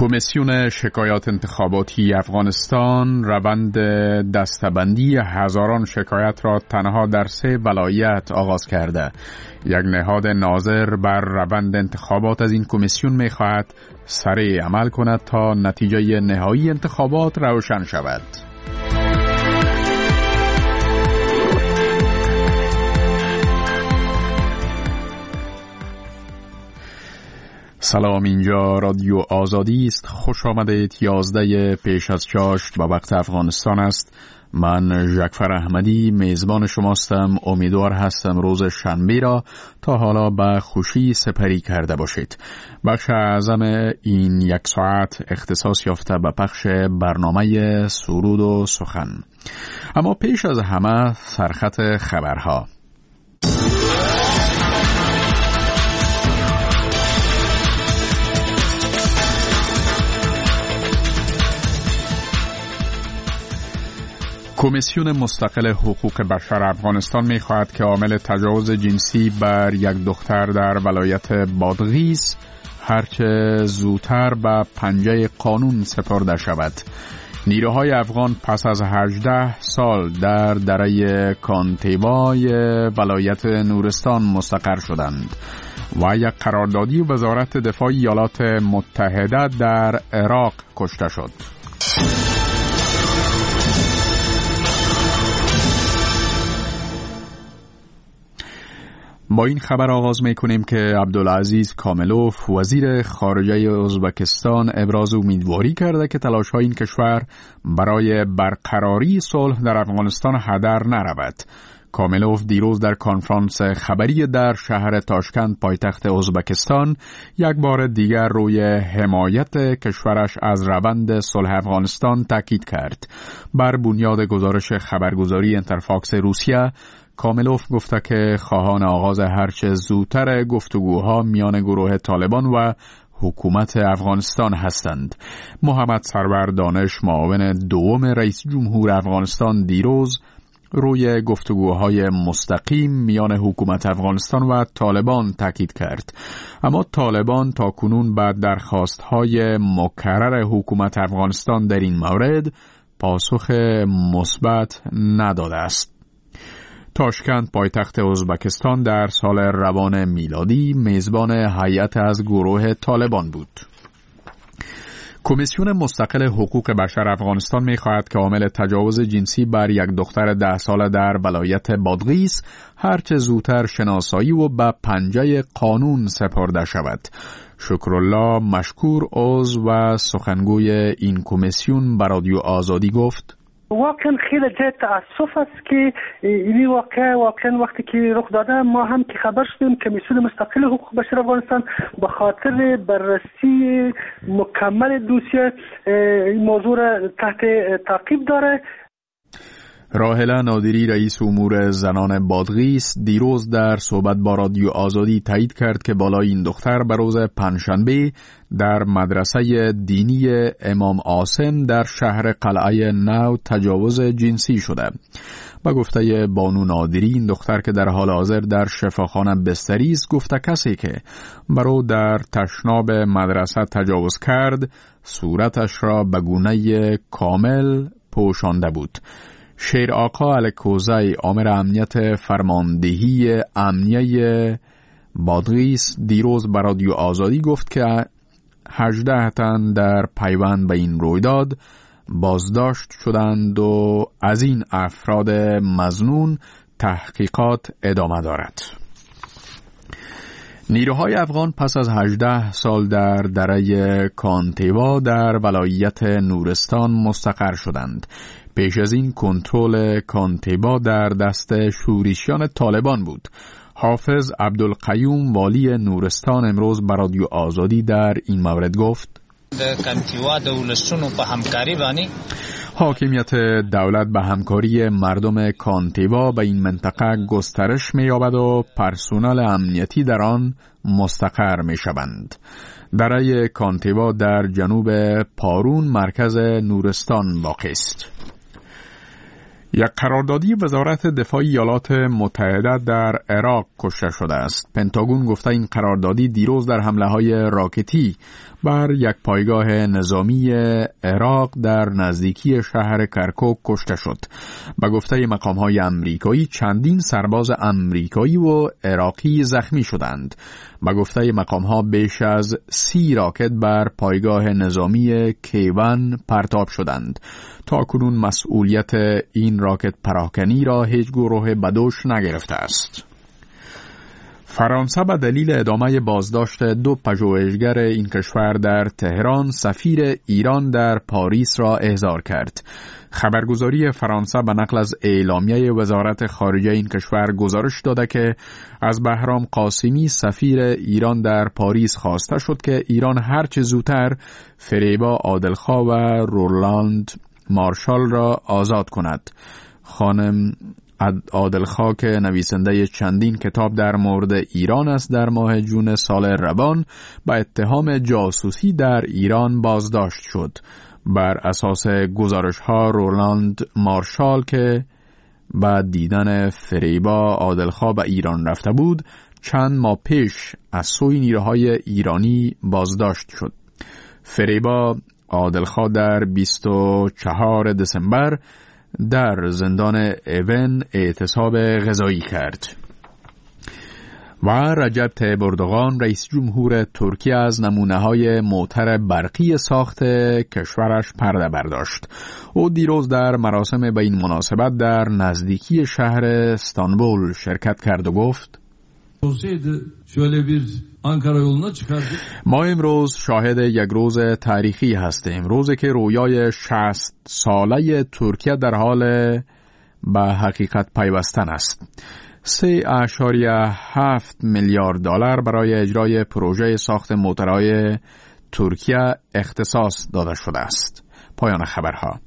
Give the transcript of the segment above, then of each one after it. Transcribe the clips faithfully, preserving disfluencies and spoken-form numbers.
کمیسیون شکایات انتخاباتی افغانستان روند دسته‌بندی هزاران شکایت را تنها در سه ولایت آغاز کرده. یک نهاد ناظر بر روند انتخابات از این کمیسیون می‌خواهد سریع عمل کند تا نتیجه نهایی انتخابات روشن شود. سلام، اینجا رادیو آزادی است. خوش آمدید. یازده پیش از چاشت با وقت افغانستان است. من جعفر احمدی میزبان شماستم. امیدوار هستم روز شنبه را تا حالا به خوشی سپری کرده باشید. بخش اعظم این یک ساعت اختصاص یافته به پخش برنامه سرود و سخن. اما پیش از همه سرخط خبرها. کمیسیون مستقل حقوق بشر افغانستان می خواهد که عامل تجاوز جنسی بر یک دختر در ولایت بادغیس هرچه زودتر به پنجه قانون سپرده شود. نیروهای افغان پس از هجده سال در دره کانتیبای ولایت نورستان مستقر شدند و یک قراردادی وزارت دفاع ایالات متحده در عراق کشته شد. با این خبر آغاز می‌کنیم که عبدالعزیز کاملوف وزیر خارجه ازبکستان ابراز امیدواری کرده که تلاش‌های این کشور برای برقراری صلح در افغانستان هدر نرود. کاملوف دیروز در کنفرانس خبری در شهر تاشکند پایتخت ازبکستان یک بار دیگر روی حمایت کشورش از روند صلح افغانستان تاکید کرد. بر بنیاد گزارش خبرگزاری اینترفاکس روسیه، کاملوف گفته که خواهان آغاز هرچه زودتر گفتگوها میان گروه طالبان و حکومت افغانستان هستند. محمد سرور دانش، معاون دوم رئیس جمهور افغانستان، دیروز روی گفتگوهای مستقیم میان حکومت افغانستان و طالبان تاکید کرد. اما طالبان تا کنون به درخواست‌های مکرر حکومت افغانستان در این مورد پاسخ مثبت نداده است. تاشکند پایتخت ازبکستان در سال روان میلادی میزبان هیئت از گروه طالبان بود. کمیسیون مستقل حقوق بشر افغانستان می‌خواهد که عامل تجاوز جنسی بر یک دختر ده ساله در ولایت بادغیس هرچه زودتر شناسایی و به پنجه قانون سپرده شود. شکرالله مشکور، عضو و سخنگوی این کمیسیون، به رادیو آزادی گفت: واقعا خیلی جای تأسف است که این واقعه واقعا وقتی که رخ داده ما هم که خبر شدیم کمیسیون مستقل حقوق بشر افغانستان به خاطر بررسی مکمل دوسیه این موضوع را تحت تعقیب داره. راهله نادری، رئیس امور زنان بادغیس، دیروز در صحبت با رادیو آزادی تایید کرد که بالای این دختر به روز پنجشنبه در مدرسه دینی امام عاصم در شهر قلعه نو تجاوز جنسی شده. با گفته بانو نادری، این دختر که در حال حاضر در شفاخانه بستری است، گفته کسی که برو در تشناب مدرسه تجاوز کرد صورتش را به گونه کامل پوشانده بود. شیر آقا الکوزی، آمر امنیت فرماندهی امنیه بادغیس، دیروز به رادیو آزادی گفت که هجده تن در پیوند به این رویداد بازداشت شدند و از این افراد مظنون تحقیقات ادامه دارد. نیروهای افغان پس از هجده سال در دره کانتیوا در ولایت نورستان مستقر شدند. پیش از این کنترل کانتیبا در دست شورشیان طالبان بود. حافظ عبدالقیوم، والی نورستان، امروز به رادیو آزادی در این مورد گفت: کانتیوا دولتونو په همکاری باندې حاکمیت دولت به همکاری مردم کانتیوا به این منطقه گسترش می‌یابد و پرسونل امنیتی در آن مستقر می‌شوند. دره کانتیوا در جنوب پارون، مرکز نورستان واقع است. یک قراردادی وزارت دفاع ایالات متحده در عراق کشته شده است. پنتاگون گفته این قراردادی دیروز در حمله‌های راکتی بر یک پایگاه نظامی عراق در نزدیکی شهر کرکوک کشته شد. به گفته مقام‌های آمریکایی چندین سرباز آمریکایی و عراقی زخمی شدند. به گفته مقام‌ها بیش از سی راکت بر پایگاه نظامی کیوان پرتاب شدند. تا کنون مسئولیت این راکت پراکنی را هیچ گروه بدوش نگرفته است. فرانسه به دلیل ادامه بازداشت دو پژوهشگر این کشور در تهران سفیر ایران در پاریس را احضار کرد. خبرگزاری فرانسه به نقل از اعلامیه وزارت خارجه این کشور گزارش داده که از بهرام قاسمی سفیر ایران در پاریس خواسته شد که ایران هرچه زودتر فریبا عادلخواه و رولاند مارشال را آزاد کند. خانم عادلخواه که نویسنده چندین کتاب در مورد ایران است در ماه جون سال روان با اتهام جاسوسی در ایران بازداشت شد. بر اساس گزارش ها رولاند مارشال که با دیدن فریبا عادلخواه به ایران رفته بود چند ماه پیش از سوی نیروهای ایرانی بازداشت شد. فریبا عادلخواه در بیست و چهارم دسامبر در زندان ایون اعتصاب غذایی کرد. و رجب طیب اردوغان رئیس جمهور ترکیه از نمونه‌های موتر برقی ساخت کشورش پرده برداشت. او دیروز در مراسم به این مناسبت در نزدیکی شهر استانبول شرکت کرد و گفت ما امروز شاهد یک روز تاریخی هستیم، روزی که رویای شصت ساله ترکیه در حال به حقیقت پیوستن است. سه اشاریه هفت میلیارد دلار برای اجرای پروژه ساخت موترهای ترکیه اختصاص داده شده است. پایان خبرها.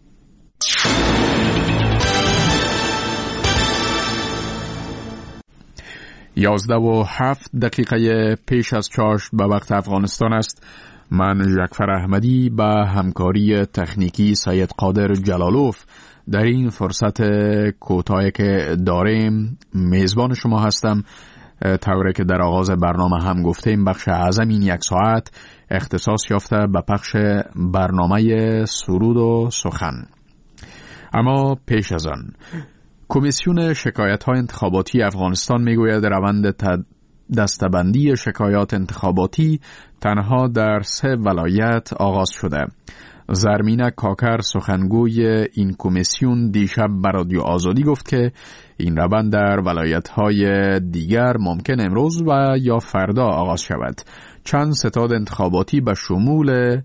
یازده و هفت دقیقه پیش از چاشت به وقت افغانستان است. من جعفر احمدی به همکاری تکنیکی سید قادر جلالوف در این فرصت کوتاهی که داریم میزبان شما هستم. طوری که در آغاز برنامه هم گفتیم بخش اعظم این یک ساعت اختصاص یافته به پخش برنامه سرود و سخن. اما پیش از آن کمیسیون شکایت‌های انتخاباتی افغانستان میگوید روند دسته‌بندی شکایات انتخاباتی تنها در سه ولایت آغاز شده. زرمینه کاکر سخنگوی این کمیسیون دیشب به رادیو آزادی گفت که این روند در ولایت‌های دیگر ممکن امروز و یا فردا آغاز شود. چند ستاد انتخاباتی به شمول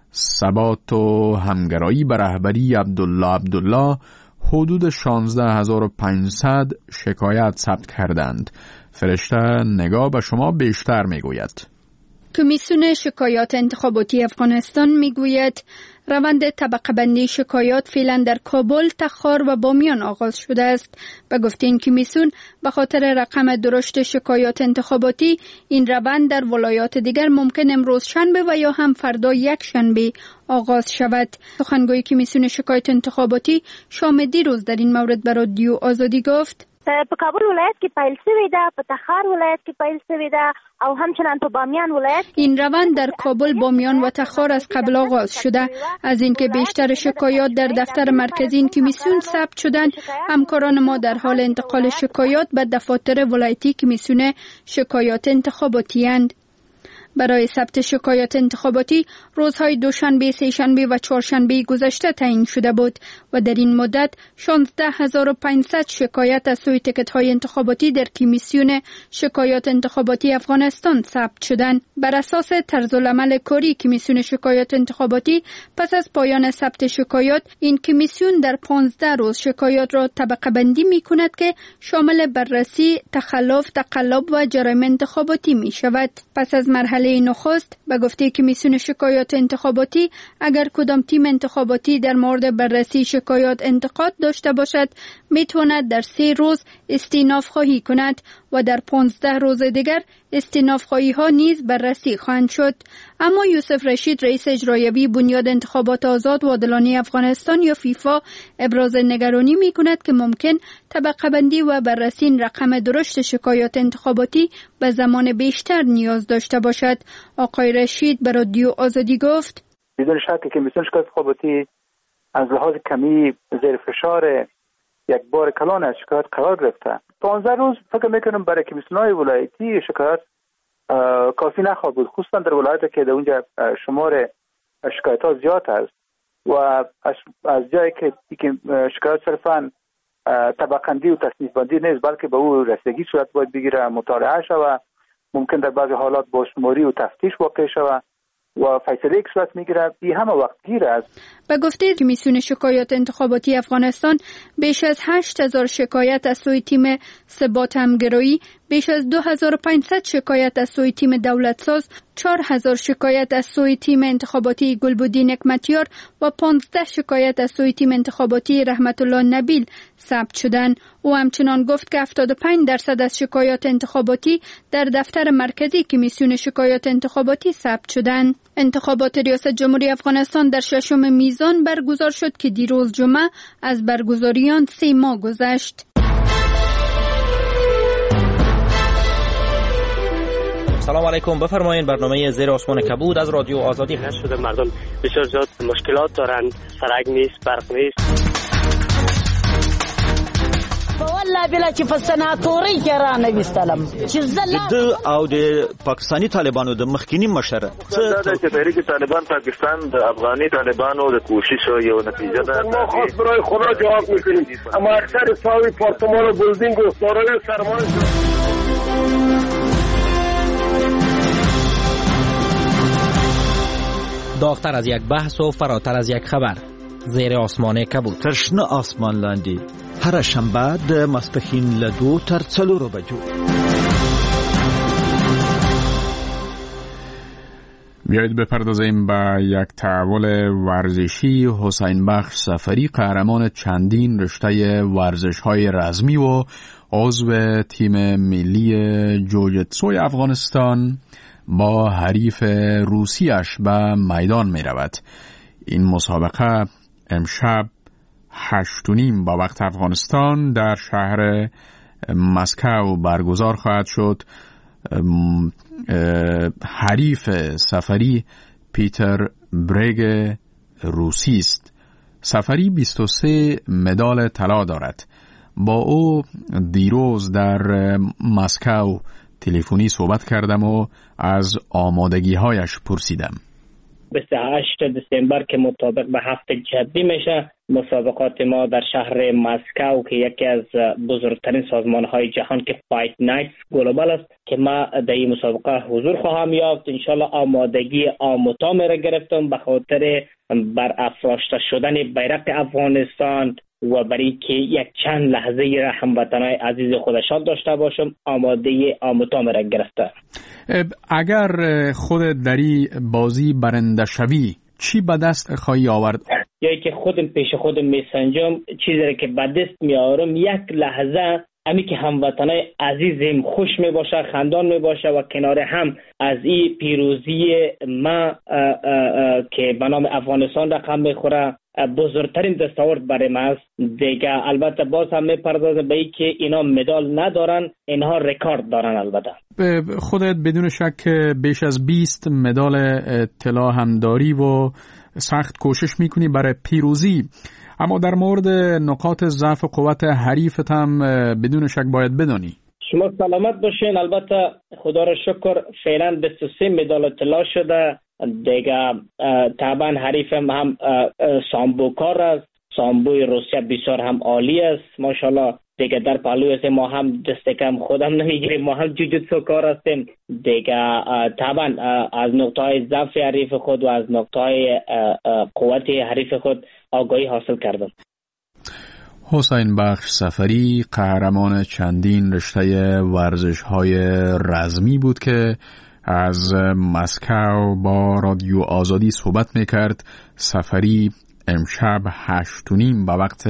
ثبات و همگرایی به رهبری عبدالله عبدالله حدود شانزده هزار و پانصد شکایت ثبت کردند. فرشته نگاه به شما بیشتر میگوید. کمیسیون شکایات انتخاباتی افغانستان میگوید روند طبقه بندی شکایات فعلا در کابل، تخار و بامیان آغاز شده است. به گفته این کمیسیون به خاطر رقم درشت شکایات انتخاباتی این روند در ولایات دیگر ممکن امروز شنبه و یا هم فردا یک شنبه آغاز شود. سخنگوی کمیسیون شکایات انتخاباتی شام دیروز در این مورد به رادیو آزادی گفت په کابل ولایت کې پیل شوی ده، په تخار ولایت کې پیل شوی ده او همچنان په بامیان ولایت. این روند در کابل، بامیان و تخار از قبل آغاز شده. از اینکه بیشتر شکایات در دفتر مرکزی این کمیسیون ثبت شدند، همکاران ما در حال انتقال شکایات به دفاتر ولایتی کمیسیون شکایات انتخاباتی اند. برای ثبت شکایات انتخاباتی روزهای دوشنبه، سه‌شنبه و چهارشنبه گذشته تعیین شده بود و در این مدت شانزده هزار و پانصد شکایت از سوی تکت‌های انتخاباتی در کمیسیون شکایات انتخاباتی افغانستان ثبت شدند. بر اساس طرزالعمل کاری کمیسیون شکایات انتخاباتی پس از پایان ثبت شکایات، این کمیسیون در پانزده روز شکایات را طبقه بندی می کند که شامل بررسی، تخلف، تقلب و جرایم انتخاباتی می شود. پس از مرحله نخست به گفته کمیسیون شکایات انتخاباتی، اگر کدام تیم انتخاباتی در مورد بررسی شکایات انتقاد داشته باشد، می تواند در سه روز استیناف خواهی کند و در پانزده روز دیگر استیناف‌خواهی ها نیز بررسی خواهند شد. اما یوسف رشید رئیس اجرایی بنیاد انتخابات آزاد و عادلانه افغانستان یا فیفا ابراز نگرانی می کند که ممکن طبقه بندی و بررسی این رقم درشت شکایات انتخاباتی به زمان بیشتر نیاز داشته باشد. آقای رشید به رادیو آزادی گفت: بدون شک که کمیسیون شکایات انتخاباتی از لحاظ کمی زیر فشار یک بار کلان از شکایات قرار گرفته. پانزده روز فکر میکنم برای کمیسیون‌های ولایتی شکایات کافی نخواهد بود، خصوصا در ولایتی که در اونجا شمار شکایت‌ها زیاد است و از جایی که شکایات صرفاً طبقه‌بندی و تصنیف بندی نیست بلکه به او رسیدگی صورت باید بگیره، مطالعه شود، ممکن در بعضی حالات با شماری و تفتیش واقع شود و فیصله یک صورت میگیره، این همه وقت گیر است. به گفته کمیسیون شکایات انتخاباتی افغانستان بیش از هشت هزار شکایت از سوی تیم ثبات همگرایی، بیش از دو هزار و پانصد شکایت از سوی تیم دولتساز، چهار هزار شکایت از سوی تیم انتخاباتی گلبدین حکمتیار و پانزده شکایت از سوی تیم انتخاباتی رحمت الله نبیل ثبت شدند. او همچنان گفت که هفتاد و پنج درصد از شکایات انتخاباتی در دفتر مرکزی کمیسیون شکایات انتخاباتی ثبت شدند. انتخابات ریاست جمهوری افغانستان در ششم میزان برگزار شد که دیروز جمعه از برگزاری آن سه ماه گذشت. سلام علیکم، بفرمایید. برنامه زیر آسمان کبود از رادیو آزادی هست شده. مردم بسیار زیاد مشکلات دارند، سرک نیست، برق نیست. والله بلا چې په سناتوري کې را نه وستلم چې زله د او د پاکستاني طالبانو د مخکینی مشره څه د تحریک طالبان پاکستان د افغاني طالبانو د کوشش یو نتیجه ده. ما خاص برای خدا جواب میکنیم، اما اکثر ساوی پارتمان و بلدینگ و سارای سرمان داغتر از یک بحث و فراتر از یک خبر. زیر آسمان کبود. تشنه آسمان لاندی. هر شنبه د ماسپښین له دو تر څلورو بجو. بیایید بپردازیم به یک تحول ورزشی. حسین بخش سفری قهرمان چندین رشته ورزش‌های رزمی و عضو تیم ملی جوجیتسوی افغانستان با حریف روسیش به میدان می رود. این مسابقه امشب هشت و نیم با وقت افغانستان در شهر مسکو برگزار خواهد شد. حریف سفری پیتر برگ روسی است. سفری بیست و سه مدال طلا دارد. با او دیروز در مسکو تلفنی صحبت کردم و از آمادگی هایش پرسیدم. بیست و هشتم دسامبر که مطابق به هفته جدی میشه، مسابقات ما در شهر مسکو که یکی از بزرگترین سازمان های جهان که فایت نایتس گلوبال است که ما در این مسابقه حضور خواهم یافت. انشالله آمادگی آموتا میره گرفتم به خاطر بر افراشته شدن بیرق افغانستان و برای که یک چند لحظه را هموطنان عزیز خودشان داشته باشم. آماده آموتا میره گرفته. اگر خودت در این بازی برنده شوی چی به دست خواهی آورد؟ یکی که خودم پیش خودم میسنجم، چیزی که به دست میارم یک لحظه امی که هموطنای عزیزم خوش می باشه، خندان می باشه و کنار هم از این پیروزی ما اه اه اه که به نام افغانستان رقم میخوره بزرگترین دستاورد برای ما است. دیگه البته باز هم میپردازم به این که اینا مدال ندارن، اینها رکورد دارن. البته خودت بدون شک بیش از بیست مدال طلا هم داری و سخت کوشش میکنی برای پیروزی، اما در مورد نقاط ضعف و قوت حریفت هم بدون شک باید بدانی. شما سلامت باشین. البته خدا را شکر فعلا بیست و سه مدال طلا شده. دیگه طبعا حریفم هم سامبوکار است. سامبوی روسیه بسیار هم عالی است ماشاءالله. دیگه در پهلوی ما هم دست کم خودم نمیگیریم، ما هم جوجوتسو کار هستیم. دیگه طبعا از نقطه ضعف حریف خود و از نقطه قوت حریف خود آگاهی حاصل کردم. حسین بخش سفری قهرمان چندین رشته ورزش‌های رزمی بود که از مسکو با رادیو آزادی صحبت میکرد. سفری امشب هشت و نیم به وقت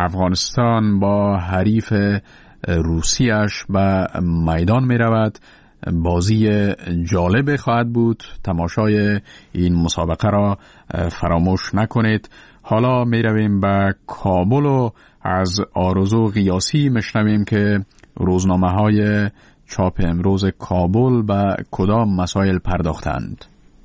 افغانستان با حریف روسیش به میدان می رود. بازی جالب خواهد بود. تماشای این مسابقه را فراموش نکنید. حالا می رویم به کابل و از آرزو غیاسی میشنویم که روزنامه های چاپ امروز کابل به کدام مسائل پرداختند.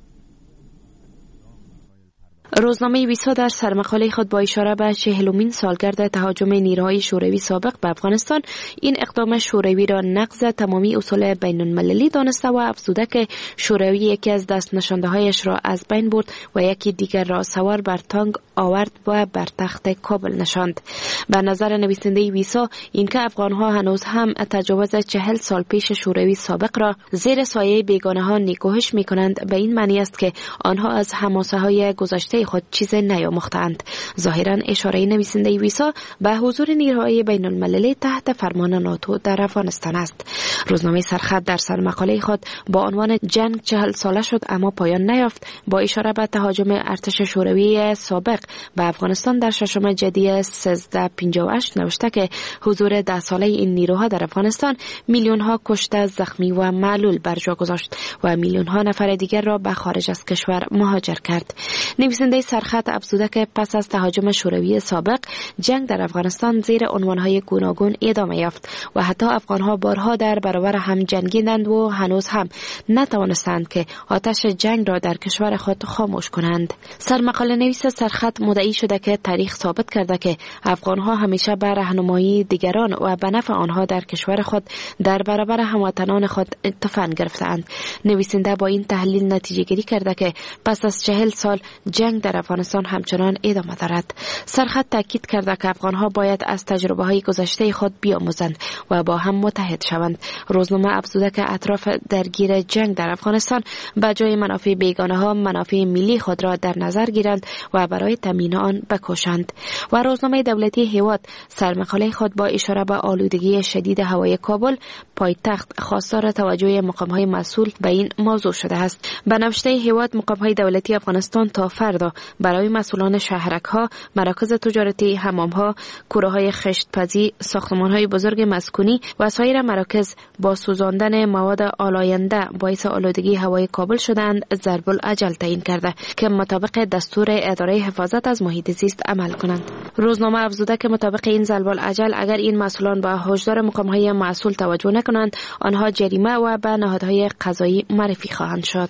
روزنامه ویسا در سرمقاله خود با اشاره به چهلمین سالگرد تهاجم نیروهای شوروی سابق به افغانستان این اقدام شوروی را نقض تمامی اصول بین المللی دانسته و افزوده که شوروی یکی از دست نشانده‌هایش را از بین برد و یکی دیگر را سوار بر تانک آورد و بر تخت کابل نشاند. به نظر نویسنده ویسا اینکه افغان‌ها هنوز هم تجاوز چهل سال پیش شوروی سابق را زیر سایه بیگانه‌ها نیکوهش می‌کنند به این معنی است که آنها از حماسه‌های گذشته خود چیز نیاموختند. ظاهراً اشاره نویسنده ویسا به حضور نیروهای بین المللی تحت فرمان ناتو در افغانستان است. روزنامه سرخط در سرمقاله خود با عنوان جنگ چهل ساله شد اما پایان نیافت با اشاره به تهاجم ارتش شوروی سابق به افغانستان در ششم جدی سیزده پنجاه و هشت نوشته که حضور ده ساله این نیروها در افغانستان میلیون ها کشته، زخمی و معلول بر جا گذاشت و میلیون ها نفر دیگر را به خارج از کشور مهاجر کرد. نویسنده سرخط افزوده که پس از تهاجم شوروی سابق جنگ در افغانستان زیر عنوانهای گوناگون ادامه یافت و حتی افغانها بارها در برابر هم جنگیدند و هنوز هم نتوانستند که آتش جنگ را در کشور خود خاموش کنند. سرمقاله نویس سرخط مدعی شده که تاریخ ثابت کرده که افغانها همیشه به راهنمایی دیگران و به نفع آنها در کشور خود در برابر هموطنان خود تفنگ گرفتند. نویسنده با این تحلیل نتیجه گیری کرده که پس از چهل سال جنگ در افغانستان همچنان ادامه دارد. سرخط تاکید کرده که افغانها باید از تجربه های گذشته خود بیاموزند و با هم متحد شوند. روزنامه افزوده که اطراف درگیر جنگ در افغانستان به جای منافع بیگانه ها منافع ملی خود را در نظر گیرند و برای تامین آن بکوشند. و روزنامه دولتی هیواد سرمقاله خود با اشاره به آلودگی شدید هوای کابل پایتخت خواستار توجه مقام‌های مسئول به این موضوع شده است. به نوشته هیواد مقام‌های دولتی افغانستان تا فردا برای مسئولان شهرک‌ها، مراکز تجارتی، حمام‌ها، کوره‌های خشت‌پزی، ساختمان‌های بزرگ مسکونی و سایر مراکز با سوزاندن مواد آلاینده باعث آلودگی هوای کابل شدند ضرب الاجل تعیین کرده که مطابق دستور اداره حفاظت از محیط زیست عمل کنند. روزنامه افزوده که مطابق این ضرب الاجل اگر این مسئولان به هشدار مقام‌های مسئول توجه نکنند آنها جریمه و به نهادهای قضایی معرفی خواهند شد.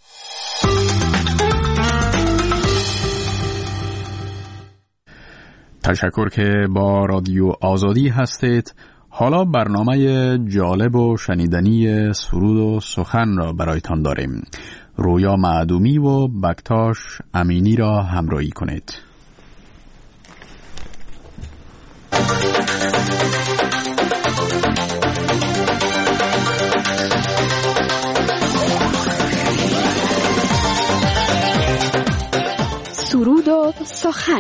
تشکر که با رادیو آزادی هستید. حالا برنامه جالب و شنیدنی سرود و سخن را برایتان داریم. رویا معدومی و بکتاش امینی را همراهی کنید. سرود و سخن.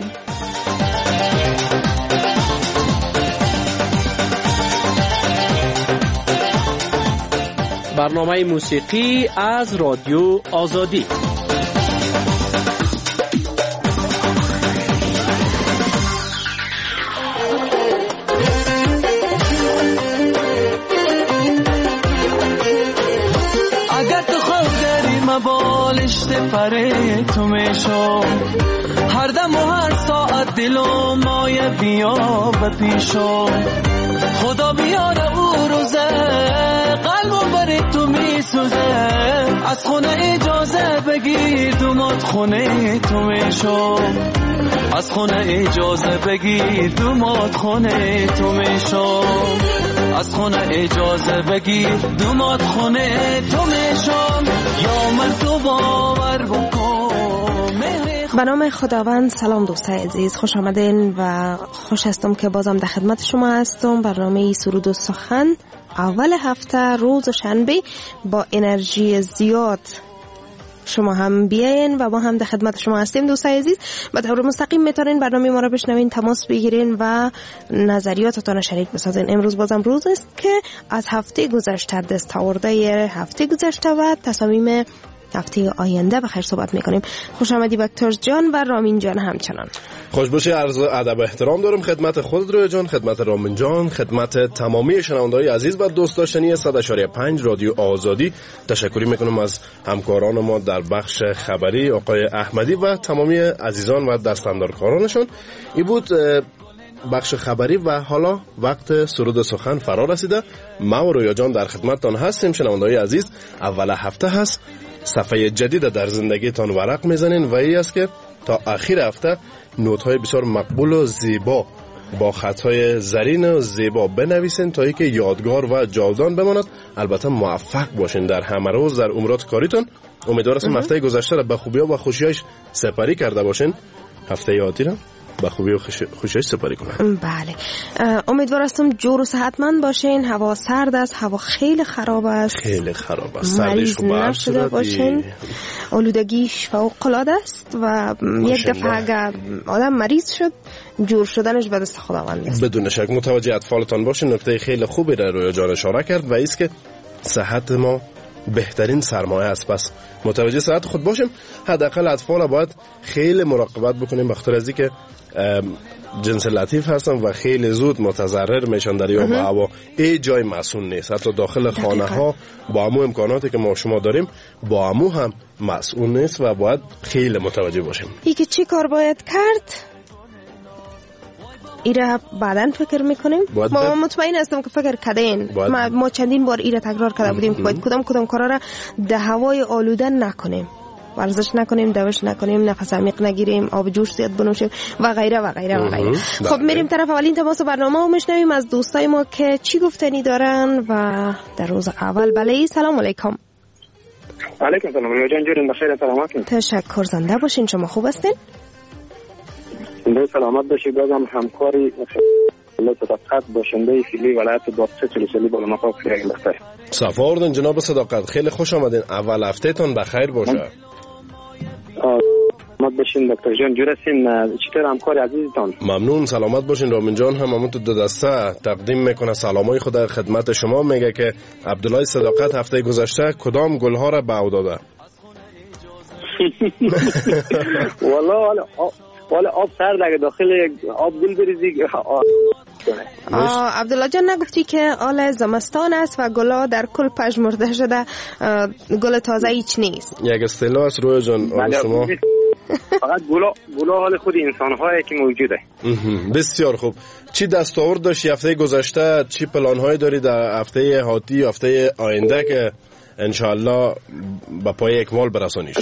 برنامه موسیقی از رادیو آزادی. اگر تو خواهی مبالشت پره تو میشم، هر دم و هر ساعت دلم مایه بیا بپیشم. خدا بیاره او روزه قلبم بری تو میسوزه، از خونه اجازه بگیر دومات خونه تو میشم. از خونه اجازه بگیر دومات خونه تو میشم. از خونه اجازه بگیر دومات خونه تو میشم. یا من تو باور بکن. به نام خداوند. سلام دوستای عزیز، خوش آمدین و خوش هستم که بازم در خدمت شما هستم. برنامه سرود و سخن اول هفته روز شنبه با انرژی زیاد شما هم بیاین و ما هم در خدمت شما هستیم. دوستای عزیز به طور مستقیم میتونین برنامه ما را بشنوین، تماس بگیرین و نظریاتتان شریک بسازین. امروز بازم روز است که از هفته گذشته دست آورده هفته گذشته و تصامیم هفته آینده بخیر صحبت میکنیم. خوش آمدی بکتاش جان و رامین جان همچنان. خوشباشی، عرض ادب و احترام دارم خدمت خود رویا جان، خدمت رامین جان، خدمت تمامی شنونده‌های عزیز و دوست داشتنی صد و پنج رادیو آزادی. تشکری میکنم از همکاران ما در بخش خبری آقای احمدی و تمامی عزیزان و دستاندارکارانشان. این بود بخش خبری و حالا وقت سرود سخن فرا رسیده. ما و رویا جان در خدمتتان هستیم. شنونده‌های عزیز، اول هفته هست، صفحه جدید در زندگیتان ورق میزنین و این است که تا آخر هفته نوت‌های بسیار مقبول و زیبا با خطهای زرین و زیبا بنویسین تا اینکه یادگار و جاودان بماند. البته موفق باشین در همه روز در امورات کاریتون. امیدوارم هفته گذشته را به خوبی و خوشیش سپری کرده باشین. هفته آتی را با خوبی و خوشیش سپری کنن. بله، امیدوارم جور و صحتمند باشین. هوا سرد است، هوا خیلی خراب است، خیلی خراب است، مریض نشده باشین. آلودگیش فوق العاده است و یک دفعه اگر آدم مریض شد جور شدنش به دست خداوند است. بدون شک متوجه اطفالتان باشین. نکته خیلی خوبی را روی جان اشاره کرد و ایست که صحت ما بهترین سرمایه است. پس متوجه صحت خود باشیم. حداقل اطفال باید خیلی مراقبت بکنیم، بخاطر از اینکه جنس لطیف هستن و خیلی زود متضرر میشن در آب و هوا. این جای مسئول نیست. حتی داخل خانه ها با همو امکاناتی که ما شما داریم با همو هم مسئول نیست و باید خیلی متوجه باشیم. ای که چی کار باید کرد ایره بعداً فکر میکنیم. ما مطمئن هستم که فکر کردین. ما, ما چندین بار ایره تکرار کرده بودیم که باید کدام کدام کارا را ده هوای آلوده نکنیم، ورزش نکنیم، دوش نکنیم، نفس عمیق نگیریم، آب جوش زیاد بنوشیم و غیره و غیره و غیره. خب میریم طرف اولین تماس برنامه و میشنویم از دوستای ما که چی گفتنی دارن و در روز اول. بله، سلام علیکم. علیکم سلام. رویا جان جورین بخیر، سلامت. تشکر، زنده باشین. شما خوب هستین؟ زنده سلامت باشید. بازم همکاری الله صداقت باشنده فیلی ولایت دادسه چلوسلی بالا مقام فیلی بخیر. صفا آوردن جناب صداقت، خیلی خوش آمدین. اول هفته تان بخیر باشه. سلامت باشین دکتر جان، جور هستین؟ چطور همکار عزیزتان؟ ممنون، سلامت باشین. رامین جان هم همون تو دو دسته تقدیم میکنه سلامای خود در خدمت شما. میگه که عبدالله صداقت هفته گذشته کدام گلها را به او داده؟ والله والا آب سرد اگه داخل آب گل بریزی. عبدالله جان نگفتی که آل زمستان است و گلا در کل پژمرده شده، گل تازه هیچ نیست؟ یک اصطلاح است رویا جان. شما فقط گلا گلا حال خود انسان هایی که موجوده. بسیار خوب. چی دستاورد داشت هفته گذشته؟ چی پلان هایی داری در هفته آتی، هفته آینده که انشالله به پای اکمال برسانیش؟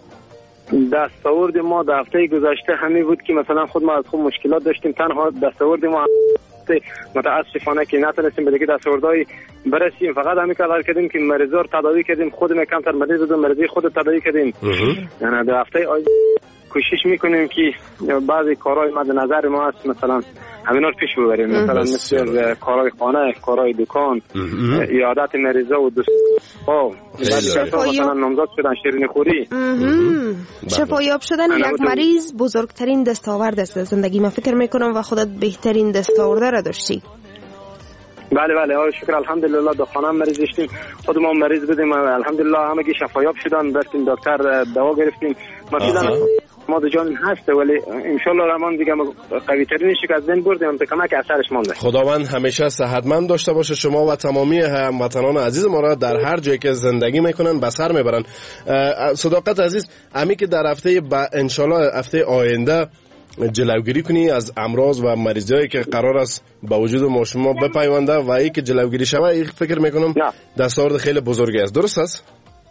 دستاورد ما در هفته گذشته همین بود که مثلا خود ما از خود مشکلات داشتیم. تنها دستاورد ما متاسفانه که نتونستیم به دیگه دستاوردهای برسیم. فقط همین کار کردیم که مریضا رو تداوی کردیم، خودمون کمتر مریض بودیم، مریضی خود تداوی کردیم. یعنی در هفته آینده کوشش میکنیم که بعضی کارهای مد نظر ما هست مثلا همینا رو پیش ببریم، مثلا مثل کارهای خانه، کارهای دکان، عیادت مریضا و دوستا. مثلا نامزد شدن شیرینی خوری، شفایاب شدن یک مریض بزرگترین دستاورد است زندگی. من فکر میکنم و خودت بهترین دستاورد را داشتی. بله بله آره شکر الحمدلله. در خانه مریض داشتیم، خود ما مریض بودیم الحمدلله، همگی شفایاب شدن، رفتیم دکتر دوا گرفتیم. مثلا ما دو جان هست ولی ان شاء الله رمان دیگه قوی ترینش که از بین بردیم تا کمک اثرش مونده. خداوند همیشه صحتمند داشته باشه شما و تمامی هموطنان عزیز ما را در هر جایی که زندگی میکنن به سر میبرن. صداقت عزیز، امی که در هفته ان شاء الله هفته آینده جلوگیری کنی از امراض و مریضایی که قرار است با وجود ما شما بپیونده و ای که جلوگیری شوه، این فکر میکنم دستاورد خیلی بزرگی است. درست است؟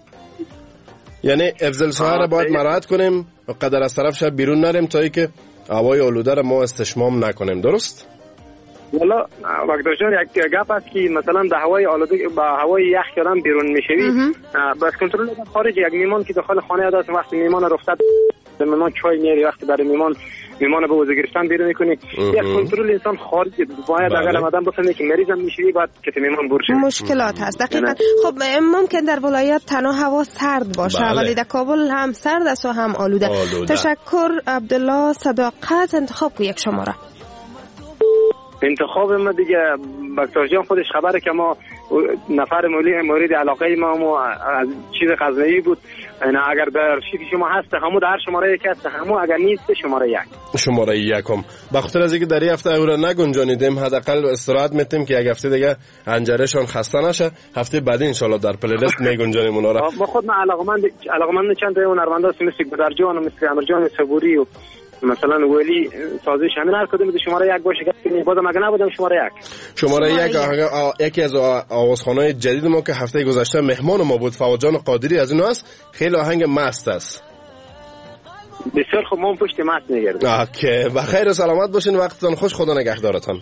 یعنی افضل ساعه را باید مراعات کنیم و قدر از طرف شب بیرون نریم تا ای که هوای آلوده را ما استشمام نکنیم. درست؟ والا وقت جان یک گپ است که مثلا در هوای آلوده با هوای یخ کردن بیرون میشوی، بس کنترل خارج یک میمان که داخل خانه داشت وقتی میمان رخصت میمان چای میاری، وقتی برای میمان میمان به وضو گرفتن بیرون میکنی، یک کنترل انسان خارج باید اگر آدم بفهمه که مریضم میشوی بعد که میمان برشه مشکلات هست. دقیقاً. خب ممکن در ولایت تنها هوا سرد باشه ولی در کابل هم سرد است و هم آلوده. آلوده. تشکر عبدالله صداقت. انتخاب کو یک شماره. انتخاب ما دیگه بکتر جان خودش خبره که ما نفر مولی مورد علاقه ما ما از چیز غزنوی بود. اگر در شیت شما هست همون در شماره یک هست، همون اگر نیست شماره یک شماره یکم. بخاطر از اینکه در این هفته او را نگنجانیدیم، حداقل استراحت میتیم که یک هفته دیگه انجرشان خسته نشه. هفته بعد ان شاء الله در پلی لیست میگنجانیم اونا را. ما خود ما علاقمند علاقمند چند تا هنرمندا مثل گدرجان و مثل امرجان صبوری و مثلا ولی سازش همین هر کدوم شماره یک باشه که بازم اگه نبودم شماره یک شماره یک یکی از آوازخوان‌های جدید ما که هفته گذشته مهمان ما بود فواد جان قادری از اینو است. خیلی آهنگ مست است. بسیار خوب، ما پشت مست میگردیم. اوکی، بخیر و سلامت باشین، وقتتون خوش، خدا نگهدارتان.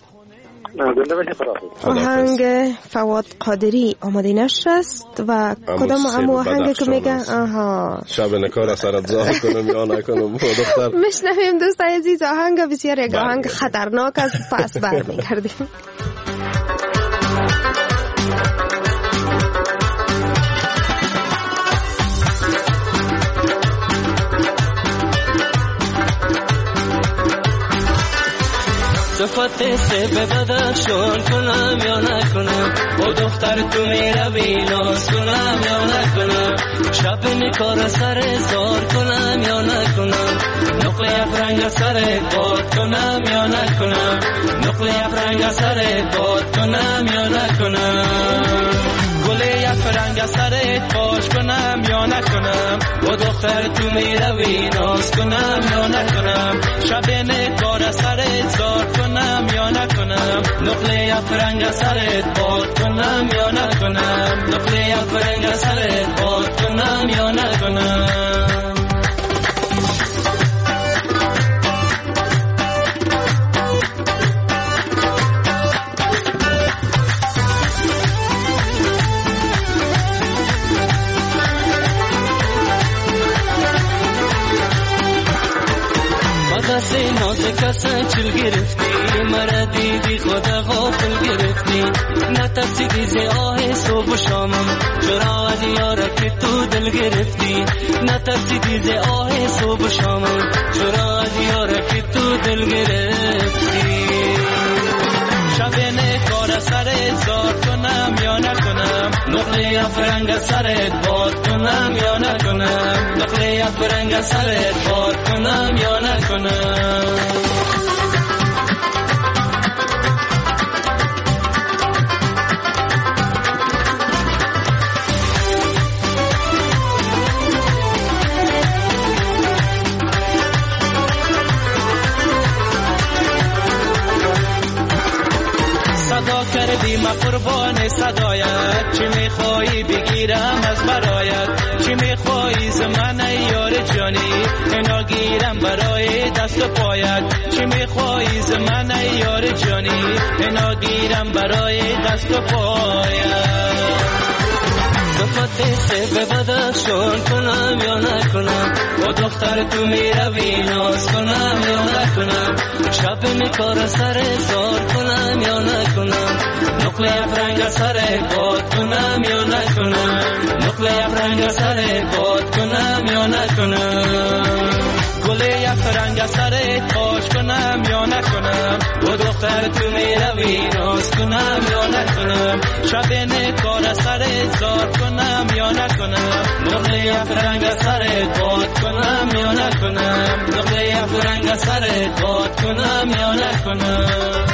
آهنگ فواد قادری آماده نشست است و کدام همون آهنگ که میگه آها شب نکار اثرت ظاهر کنم یا نکنم دختر میشنویم دوستای عزیز. آهنگ بسیار یک آهنگ خطرناک است، پس برمیگردیم. صفت سه به بدخشان کنم یا نکنم، او دختر تو میروی ناز کنم یا نکنم، شب نکار سر زار کنم یا نکنم، نقل افرنگ سر باد کنم یا نکنم، نقل افرنگ سر باد کنم یا نکنم، گل افرنگ سرت باش کنم یا نکنم، او دختر تو میروی ناز کنم یا نکنم، شب نکار سرت زار کنم یا نکنم، نقل افرنگ سرت باد کنم یا نکنم، نقل افرنگ سرت باد کنم یا نکنم. دست نازک است چل گرفتی، مرا دیدی خدا غافل گرفتی، نترسیدی ز آه صبح و شامم، چرا از یارا که تو دل گرفتی، نترسیدی ز آه صبح و شامم، چرا از یارا که تو دل گرفتی، شب نکار سرت زار کنم یا نکنم، نقل افرنگ سرت باد کنم یا نکنم، نقل افرنگ سرت باد کنم یا نکنم. صدا کردی ما قربان صدایت، چی میخوایی بگیرم از برایت، چی میخوایی زمان یار جانی، اینا گیرم برای دست و پایت، چی میخوایی زمان یار جانی، اینا گیرم برای دست و پایت. صفت سه به بدخشان کنم یا نکنم، با دختر تو میروی ناز کنم یا نکنم، شب نکار سر زار کنم یا نکنم، نقل افرنگ سر باد کنم یا نکنم، نقل افرنگ سر باد کنم یا نکنم، گل افرنگ سرت باش کنم یا نکنم، با دختر تو میروی ناز کنم یا نکنم، شب نکار سرت زار کنم یا نکنم، نقل افرنگ سرت باد کنم یا نکنم، نقل افرنگ سرت باد کنم یا نکنم.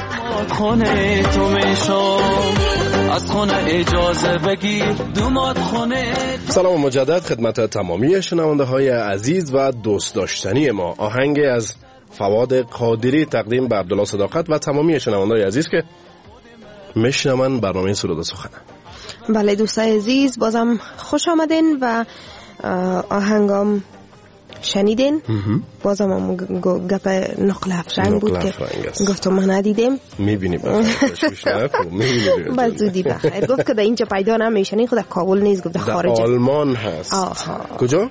خونه تو میشم از خونه اجازه بگیر دومات خونه. سلام مجدد خدمت تمامی شنونده های عزیز و دوست داشتنی ما. آهنگ از فواد قادری تقدیم به عبدالله صداقت و تمامی شنونده های عزیز که میشنون برنامه سرود و سخن. بله دوستای عزیز بازم خوش آمدین و آهنگام شنیدین. بازم هم گپ نقل افرنگ بود که گفتم ما ندیدیم. میبینی بخیر با زودی بخیر. گفت که در اینجا پیدا نمیشنی، خود در کابل نیست، گفت در خارج در آلمان هست. آها. کجا؟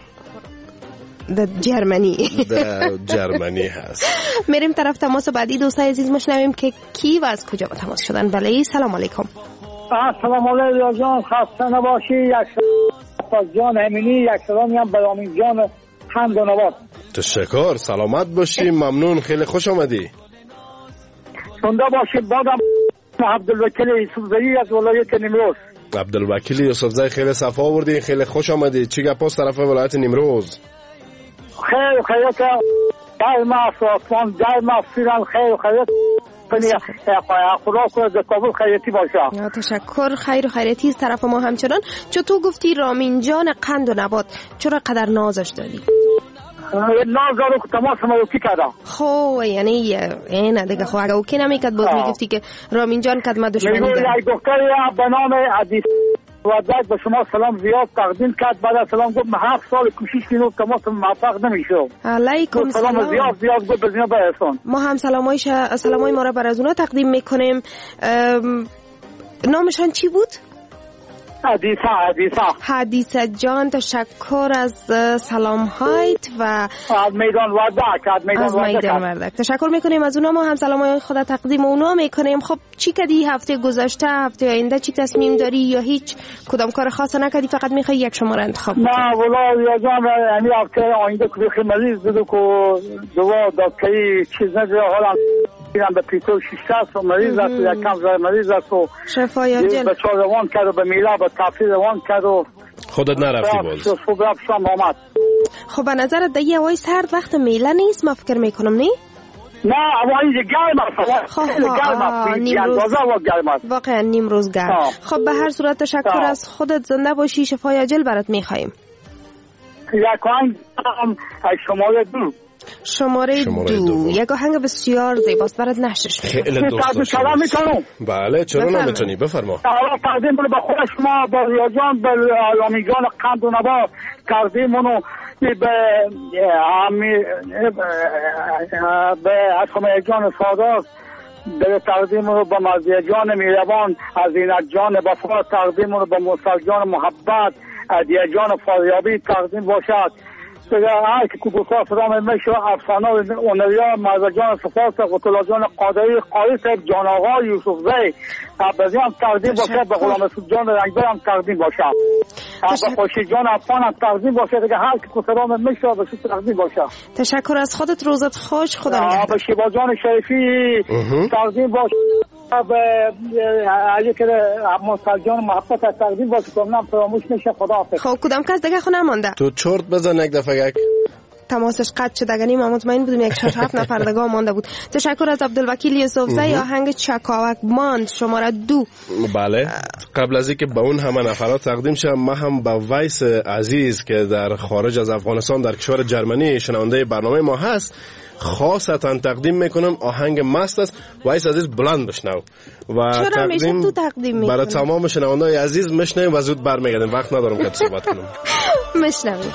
در جرمنی. در جرمنی هست. میریم طرف تماس بعدی. دوستای عزیز مشنویم که کی و از کجا با تماس شدن. بله سلام علیکم. سلام علیکم جان، خسته نباشی. یک سلام جان امینی، یک سلامی هم بلامین جان حمد و نواد. تشکر، سلامت باشی، ممنون، خیلی خوش آمدی. زنده باشید. بادم عبدالوکیل یوسفزایی از ولایت نیمروز. عبدالوکیل یوسفزایی خیلی صفا آوردی، خیلی خوش آمدید. چی گپاست طرف ولایت نیمروز؟ خیر خیریت گرم است، آسمان گرم است، فیران خیر خیریت خدا کنه کابل خیریتی باشه. تشکر. خیر و خیریتی از طرف ما همچنان. چون تو گفتی رامین جان قند و نبات، چرا قدر نازش داری؟ ناز دارو که تماس ما اوکی کردم. خب یعنی اینه دیگه. خب اگه اوکی نمیکرد باز میگفتی که رامین جان قدمت دشمنی داره. یک دکتر به نام عدیس وداد به شما سلام زیاد تقدیم کرد. بعد از سلام گفت هفت سال کوشش کردم تماس موفق نمیشم. علیکم سلام. سلام زیاد زیاد گفت بزنید برسون. ما هم سلامای ش... سلامای ما را بر از اونا تقدیم میکنیم. ام... نامشان چی بود؟ حدیثه. حدیثه حدیثه جان تشکر از سلام هایت و از میدان وردک. از میدان, از میدان وردک تشکر میکنیم از اونا. ما هم سلام های خدا تقدیم اونا میکنیم. خب چی کردی هفته گذشته؟ هفته آینده چی تصمیم داری یا هیچ کدام کار خاص نکردی؟ فقط میخوای یک شماره انتخاب کنی؟ نه والا یا جان یعنی هفته آینده که بخی مریض بود که دوا دکتری چیز نده حالا میرم به پیتو شیشت و مریض است و یک کم زای مریض است و شفای عاجل به چهار روان کرد و به میلا به تفریح روان کرد و خودت نرفتی باز؟ صبح رفت شام آمد. خب به نظرت دیگه هوای سرد وقت میله نیست؟ ما فکر میکنم نی؟ نه اما اینجا گرم است. خب گرم است. واقعا نیمروز گرم. خب به هر صورت تشکر از خودت. زنده باشی. شفای عاجل برات میخوایم. یک آهنگ شماره دو. شماره, شماره دو. دو یک آهنگ بسیار زیباست برات نشش میکنم. خیلی دوست داشتم. بله چرا نمیتونی؟ بفرما. حالا تقدیم به خود شما با ریاضان به رامین جان قند و نبات کردیم اونو به به اسماعیل جان سادات به تقدیم رو به مزیه جان میروان، از اینک جان وفا تقدیم رو به موسی جان محبت، عدیه جان فاریابی تقدیم باشد. هر که کوکوکا فرام میشه افسانه اونریا مرزجان صفات قطلا جان قادری قاری صاحب جان آقا یوسف زی عبازی هم تقدیم باشه. به غلام رسول جان رنگبر هم تقدیم باشه. به خوشی جان افغان هم تقدیم باشه. دیگه هر که کوکوکا میشه بشه تقدیم باشه. تشکر از خودت. روزت خوش. خدا نگهدار. به شیبا جان شریفی تقدیم باشه. به علی که موسی جان محبت تقدیم باشه. کنم فراموش نشه. خدا حافظ. خب کدام کس دیگه خونه مونده؟ تو چرت بزن یک دفعه یک تماسش قطع شد. اگه ما مطمئن بودیم یک شش هفت نفر دیگه مونده بود. تشکر از عبدالوکیل یوسفزایی. آهنگ چکاوک ماند شماره دو. بله قبل از اینکه به اون همه نفرات تقدیم شه ما هم با ویس عزیز که در خارج از افغانستان در کشور جرمنی شنونده برنامه ما هست خاصتا تقدیم میکنم. آهنگ مست است. ویس عزیز بلند بشنو و تقدیم تو تقدیم برای تمام شنونده‌های عزیز میشنویم و زود برمیگردیم. وقت ندارم که صحبت کنم. میشنویم.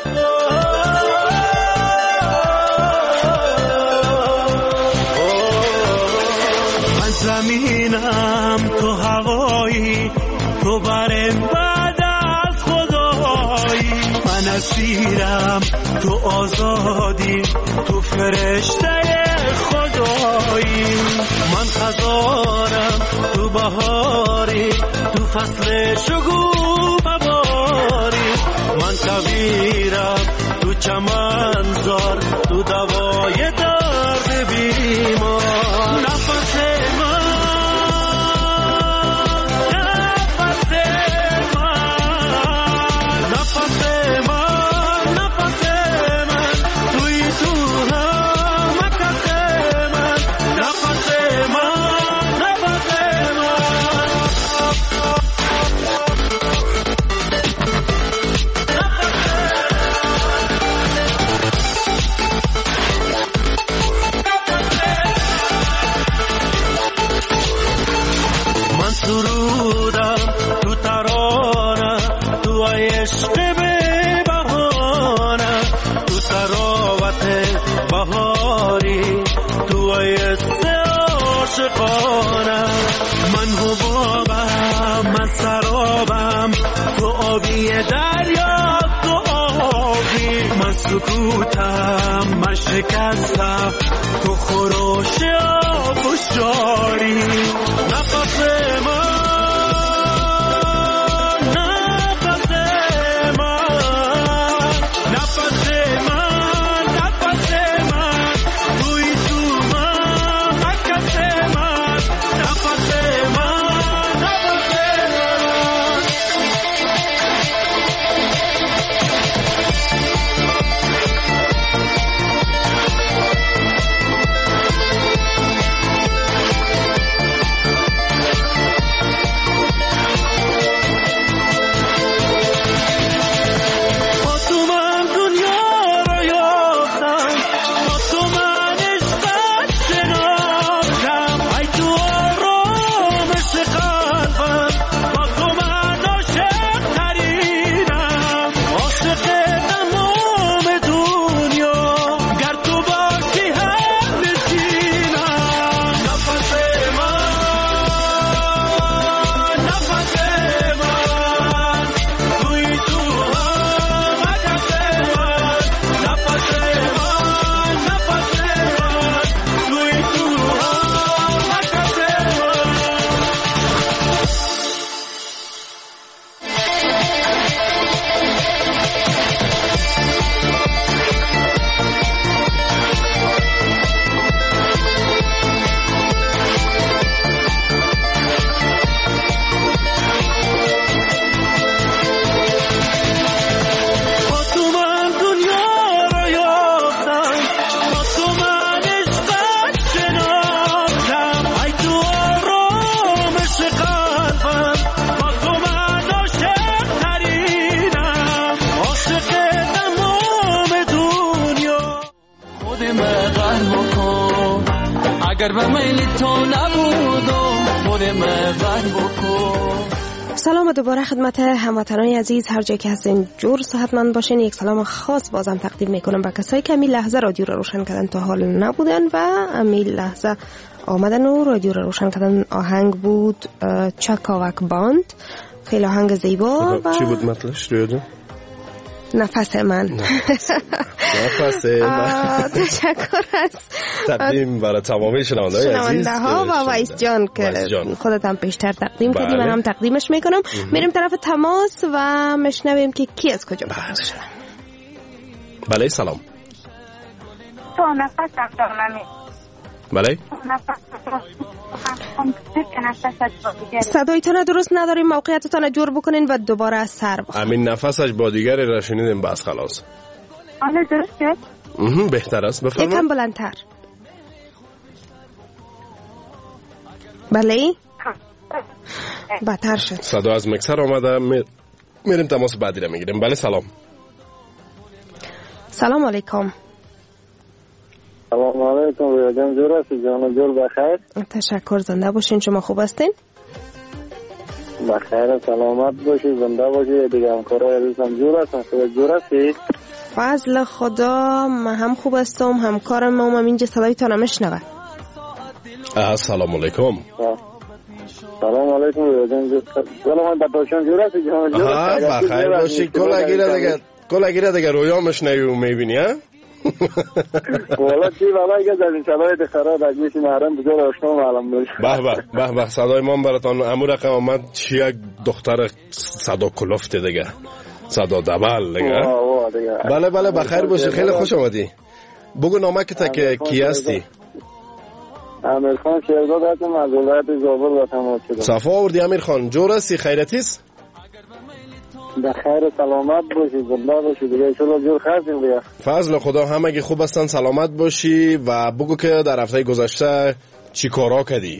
من زمینم تو هوایی تو برم بعد از خدایی. من اسیرم تو آزادی تو فرشته خدایی. من خزانم تو بهاری تو فصل شگوفه باری. من کویرم تو چمنزار تو دوای درد بیمار. نفس من نفس من نفس من نفس من توی تو هم مکس من. نفس من نفس من سرودم تو ترانه تو عشق به بهانه تو تراوت بهاری تو عشق عاشقانه. من حبابم من سرابم تو آبی دریا تو آبی. من سکوتم من شکستم تو خروش آب و شاری. نفس من نفس من نفس من نفس من توی تو من مکس من. باور بکن اگر به میل تو نبودم خودم بر بکن. سلام دوباره خدمت هموطنان عزیز هر جای که هستین جور صحتمند باشین. یک سلام خاص بازم تقدیم میکنم به کسایی که امی لحظه رادیو را روشن کردن تا حال نبودن و امی لحظه آمدن و رادیو را روشن کردن. آهنگ بود چکاوک باند، خیلی آهنگ زیبا. چی بود مطلبش رویا جان؟ نفس من. نفس من. تشکر از تقدیم برای تمامی شنونده‌های عزیز شنونده ها و وایس جان که خودت هم پیشتر تقدیم کردی، من هم تقدیمش میکنم. میریم طرف تماس و میشنویم که کی از کجا تماس شده. بله سلام. تو نفسم دارم. بله صدایتان درست نداریم، موقعیتتان جور بکنین و دوباره از سر بخون. همین نفسش با دیگری را شنیدیم بس خلاص. حالا درست شد؟ بهتر است بفرمایید. یکم بلندتر. بله بدتر شد. صدا از مکسر آمده. می... میریم تماس بعدی را میگیریم. بله سلام. سلام علیکم. سلام علیکم بیادم جور هستی جان جور بخیر. تشکر، زنده باشین. شما خوب هستین؟ بخیر سلامت باشی، زنده باشی. دیگه همکارای عزیزم جور هستن. خود جور هستی؟ فضل خدا من هم خوب هستم، همکارم هم اینجا صدایتان هم میشنوه. السلام علیکم. سلام علیکم بیادم جور. سلام بداشون جور هستی جان جور هستی. بخیر باشی. کلاگیره دیگه کلاگیره دیگه رویا مشنوی و میبینی ها؟ والا چی بابا اگه در این شرایط خراب از میشی محرم بزرگ آشنا معلوم باشه. به به به به صدای من براتون امو رقم آمد. چی یک دختر صدا کلفت دیگه، صدا دبل دیگه. بله بله بخیر باشی، خیلی خوش آمدی. بگو نامک تا که کی هستی؟ امیر خان شیرزاد هستم از ولایت زابل و تماس شدم. صفا آوردی امیر خان، جور هستی؟ خیرتیست؟ بخیر سلامت باشی، زنده باشی دیگه. انشالله جور خرسیم دیگه. فضل خدا همگی خوب هستن، سلامت باشی. و بگو که در هفته گذشته چی کارا کردی؟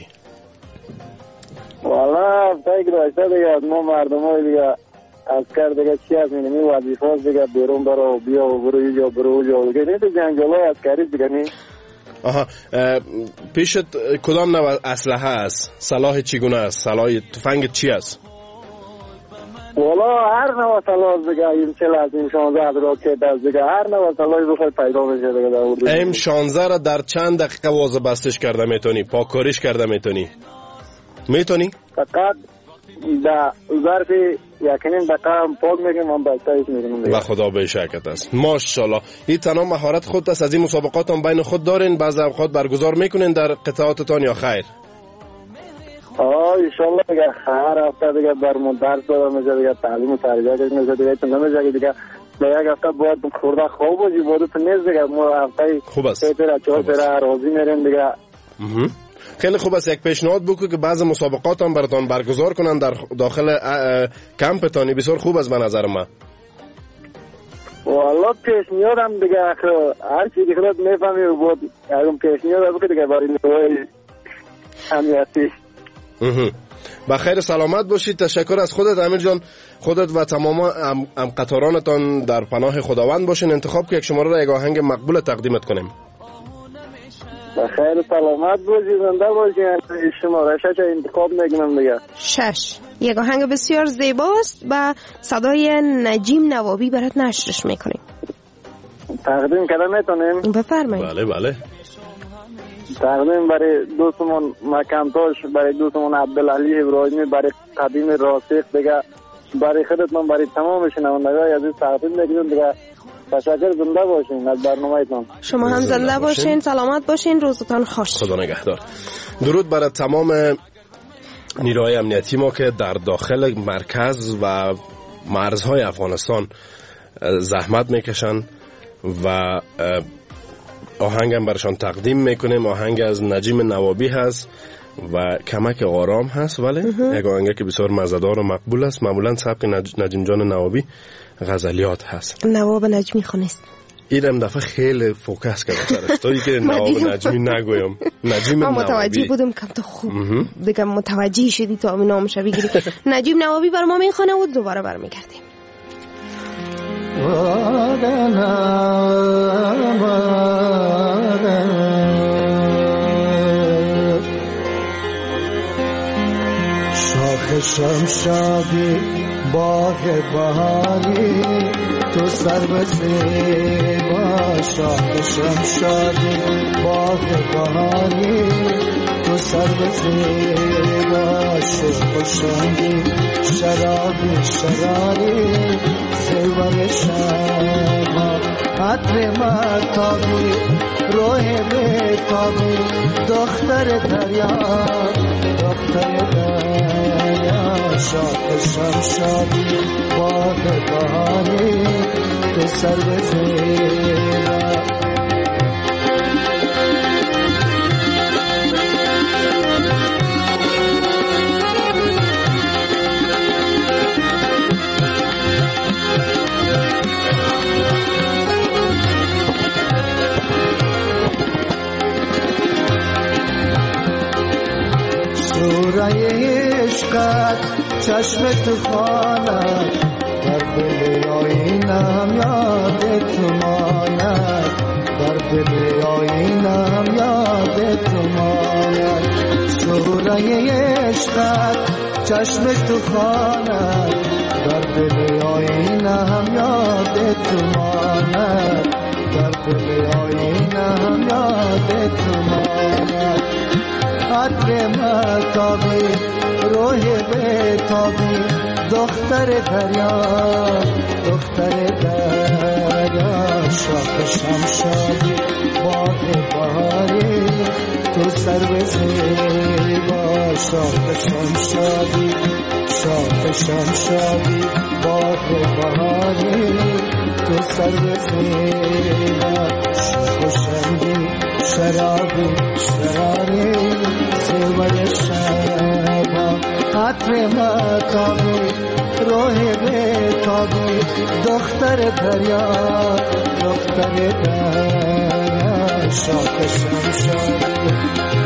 والا هفته گذشته دیگه از ما مردم های دیگه عسکر دیگه چی هست میدونی وظیفه هست دیگه بیرون برو بیا و برو اینجا برو اونجا دیگه نیست جنگل های عسکری دیگه نی. آها پیشت کدام نوع اسلحه است؟ سلاح چیگونه است؟ سلاح تفنگ چی است؟ والا هر نوع سلاح دیگه این چه لازم شانزده راکت است دیگه هر نوع سلاحی بخواد پیدا بشه دیگه در اردو. ام شانزده را در چند دقیقه واضح بستش کرده میتونی؟ پاکاریش کرده میتونی؟ میتونی؟ فقط در ظرف یکنین دقیقه هم پاک میگیم من بستهش میگیم دیگه. و خدا به شرکت است. ماشاءالله. این تنها مهارت خود است. از این مسابقات هم بین خود دارین بعض اوقات برگزار میکنین در قطعاتتان یا خیر؟ آه انشالله دیگه هر هفته دیگه برمون درس دادم میشه دیگه تعلیم و تربیت میشه دیگه تو نمیشه دیگه به یک هفته باید خورده خواب باشی باید تو نیست دیگه ما هفته خوب است. سه تیره چهار تیره راضی میریم دیگه. خیلی خوب است. یک پیشنهاد بکو که بعض مسابقات هم براتون برگزار کنن در داخل کمپتانی. بسیار خوب است به نظر من. والله پیشنهادم دیگه هر چی که خودت میفهمی و بود اون پیشنهاد بکو دیگه برای نوعی همیتی. با خیر سلامت باشید. تشکر از خودت امیر جان. خودت و تمام ام, ام قطارانتان در پناه خداوند باشین. انتخاب که یک شماره را یک آهنگ مقبول تقدیمت کنیم. با خیر سلامت باشید، زنده باشید. شماره شش انتخاب میکنم دیگه. شش یک آهنگ بسیار زیباست و صدای نجیم نوابی برات نشرش میکنیم. تقدیم کردن میتونیم؟ بفرمایید. بله بله. تقدیم برای دوستمون مکمتاش، برای دوستمون عبدالعلی ابراهیمی، برای قدیم راسخ دیگه، برای خودتون، برای تمام شنوندگان عزیز تقدیم میکنم دیگه. تشکر، زنده باشین از برنامه‌تون. شما هم زنده, زنده باشین. باشین، سلامت باشین، روزتان خوش. خدا نگهدار. درود برای تمام نیروهای امنیتی ما که در داخل مرکز و مرزهای افغانستان زحمت میکشن و آهنگم برشان تقدیم میکنیم. آهنگ از نجیم نوابی هست و کمک آرام هست، ولی یک آهنگ که بسیار مزه‌دار و مقبول است. معمولا سبک نج... نجیم جان نوابی غزلیات هست. نواب نجمی خونست. این دفعه خیلی فوکس کردم سرش توی که نواب نجمی نگویم. نجیم نوابی. متوجه بودم که تو خوب دیگه متوجه شدی تو همین نامش بگیری. نجیم نوابی بر ما میخونه و دوباره برمیگردیم. وادنا وادنا شمشادی باغ بهاری تو سرو زیبا شاه شمشادی باغ بهاری تو سرو زیبا شوق و شنگی شرابی شراری زیور شما عطر مطابی روح بتابی دختر دریا دختر دریا شاه شمشادی باغ بهاری تو سرو زیبا سورای عشقت چشم تو خانه در دل آینم یاد تو ماند در دل آینم یاد تو ماند سورای عشقت چشم تو خانه در دل آینم یاد تو ماند در دل آینم یاد تو ماند عطر مطابی روح بتابی دختر دریا دختر دریا شاه شمشادی باغ بهاری تو سرو زیبا شاه شمشادی شاه شمشادی باغ بهاری تو سرو زیبا شوق و شنگی شرابی شراری زیور شما عطر مطابی روح بتابی دختر دریا دختر دریا شاه شمشادی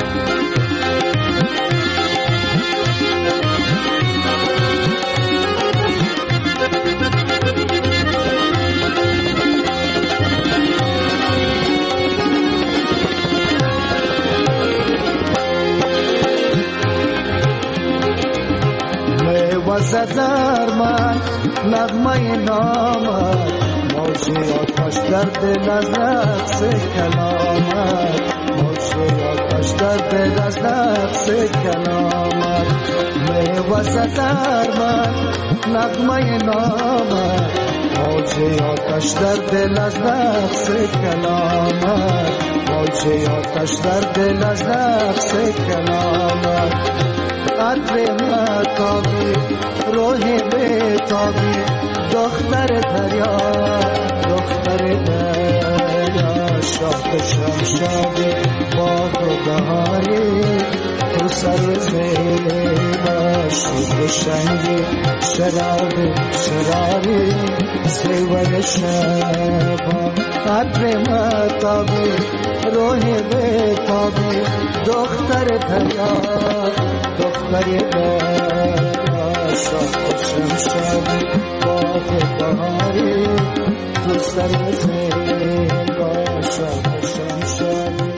وزدر من نغمه نامد موجی آتش در دل از نقص کلامت موجی آتش در دل از نقص کلامت می وزدر من نغمه نامد موجی آتش در دل از نقص کلامت موجی آتش در دل از نقص کلامت عطر مطابی روح بتابی دختر دریا دختر دریا شاه شمشادی باغ و بهاری تو سرو زیبا شوق و شنگی شرابی شراری زیور شما عطر مطابی روح بتابی دختر دریا دختر دریا شاه شمشادی باغ بهاری تو سرو زیبا شاه شمشادی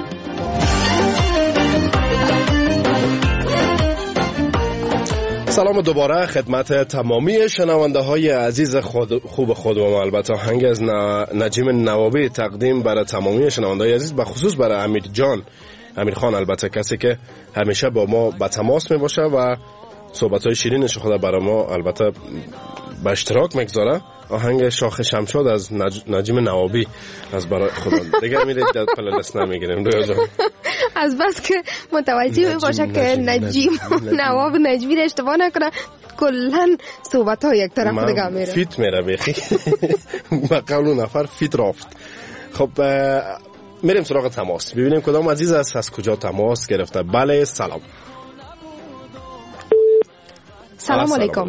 سلام دوباره خدمت تمامی شنونده های عزیز خود خوب خود و البته آهنگ از نجیم نوابی تقدیم برای تمامی شنونده های عزیز، به خصوص برای امیر جان امیر خان، البته کسی که همیشه با ما به تماس می باشه و صحبت های شیرینش خود برای ما البته به اشتراک میگذاره. آهنگ شاخ شمشاد از نج... نجیم نوابی از برای خدا دیگه میره در پلیلیست نمیگیریم رویا جان از بس که متوجه باشه که نجیم نواب نجمی رو اشتباه نکنه کلن صحبت ها یک طرف دیگه میره فیت میره بیخی با قول نفر فیت رافت. خب میریم سراغ تماس ببینیم کدام عزیز است از کجا تماس گرفته. بله سلام. سلام علیکم.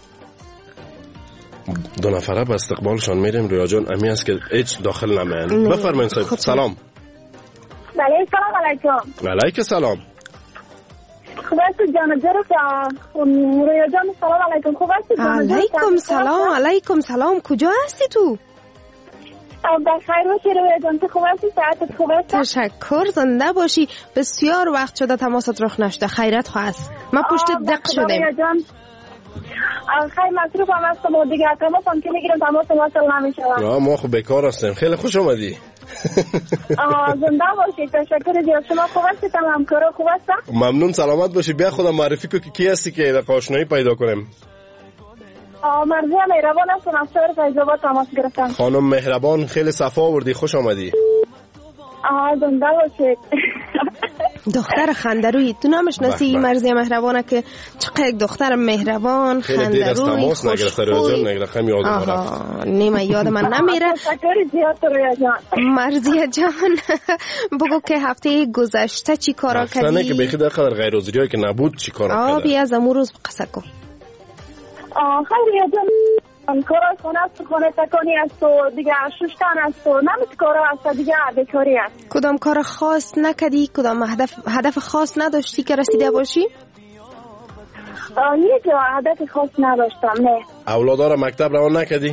دو نفره به استقبالشان میریم. رویا جان امی است که هیچ داخل نمیان. بفرمایید صاحب. سلام. بله سلام علیکم. علیکم سلام. خوب است جان جرا رویا جان سلام علیکم. خوب است جان علیکم سلام. علیکم سلام. کجا هستی تو؟ بخیر باشی رویا جان. تو خوب هستی؟ ساعتت خوب است؟ تشکر. زنده باشی. بسیار وقت شده تماست رخ نشده. خیرت خواست. ما پشت دق شدیم. خیلی مصروف هم هستم و دیگه تماس هم که میگیرم تماس واصل نمیشه. ما خب بیکار هستیم. خیلی خوش آمدی. زنده باشید. تشکر زیاد. شما خوب هستید؟ همکارا خوب هستن؟ ممنون. سلامت باشی. بیا خودم معرفی کو که کی هستی که در آشنایی پیدا کنیم. مرضیه مهربان هستم از شهر فیض‌آباد تماس گرفتم. خانم مهربان خیلی صفا آوردی. خوش آمدی. زنده باشید. دختر خندروی تو نامش نسی مرضیه مهربانه که چقدر دختر مهربان خندروی خوشخوی. نیمه یاد من نمیره. مرضیه جان بگو که هفته گذشته چی کارا کردی؟ اصلا که بخی در قدر غیر حاضری که نبود چی کارا کردی؟ آه بیا از امون روز قصه کن. خیلی جان کارا خونه است، خونه تکانی است و دیگه ششتن است و نمیت کارا است دیگه بیکاری است. کدام کار خاص نکدی؟ کدام هدف هدف خاص نداشتی که رسیده باشی؟ یک هدف خاص نداشتم. نه. اولادارا مکتب روان نکدی؟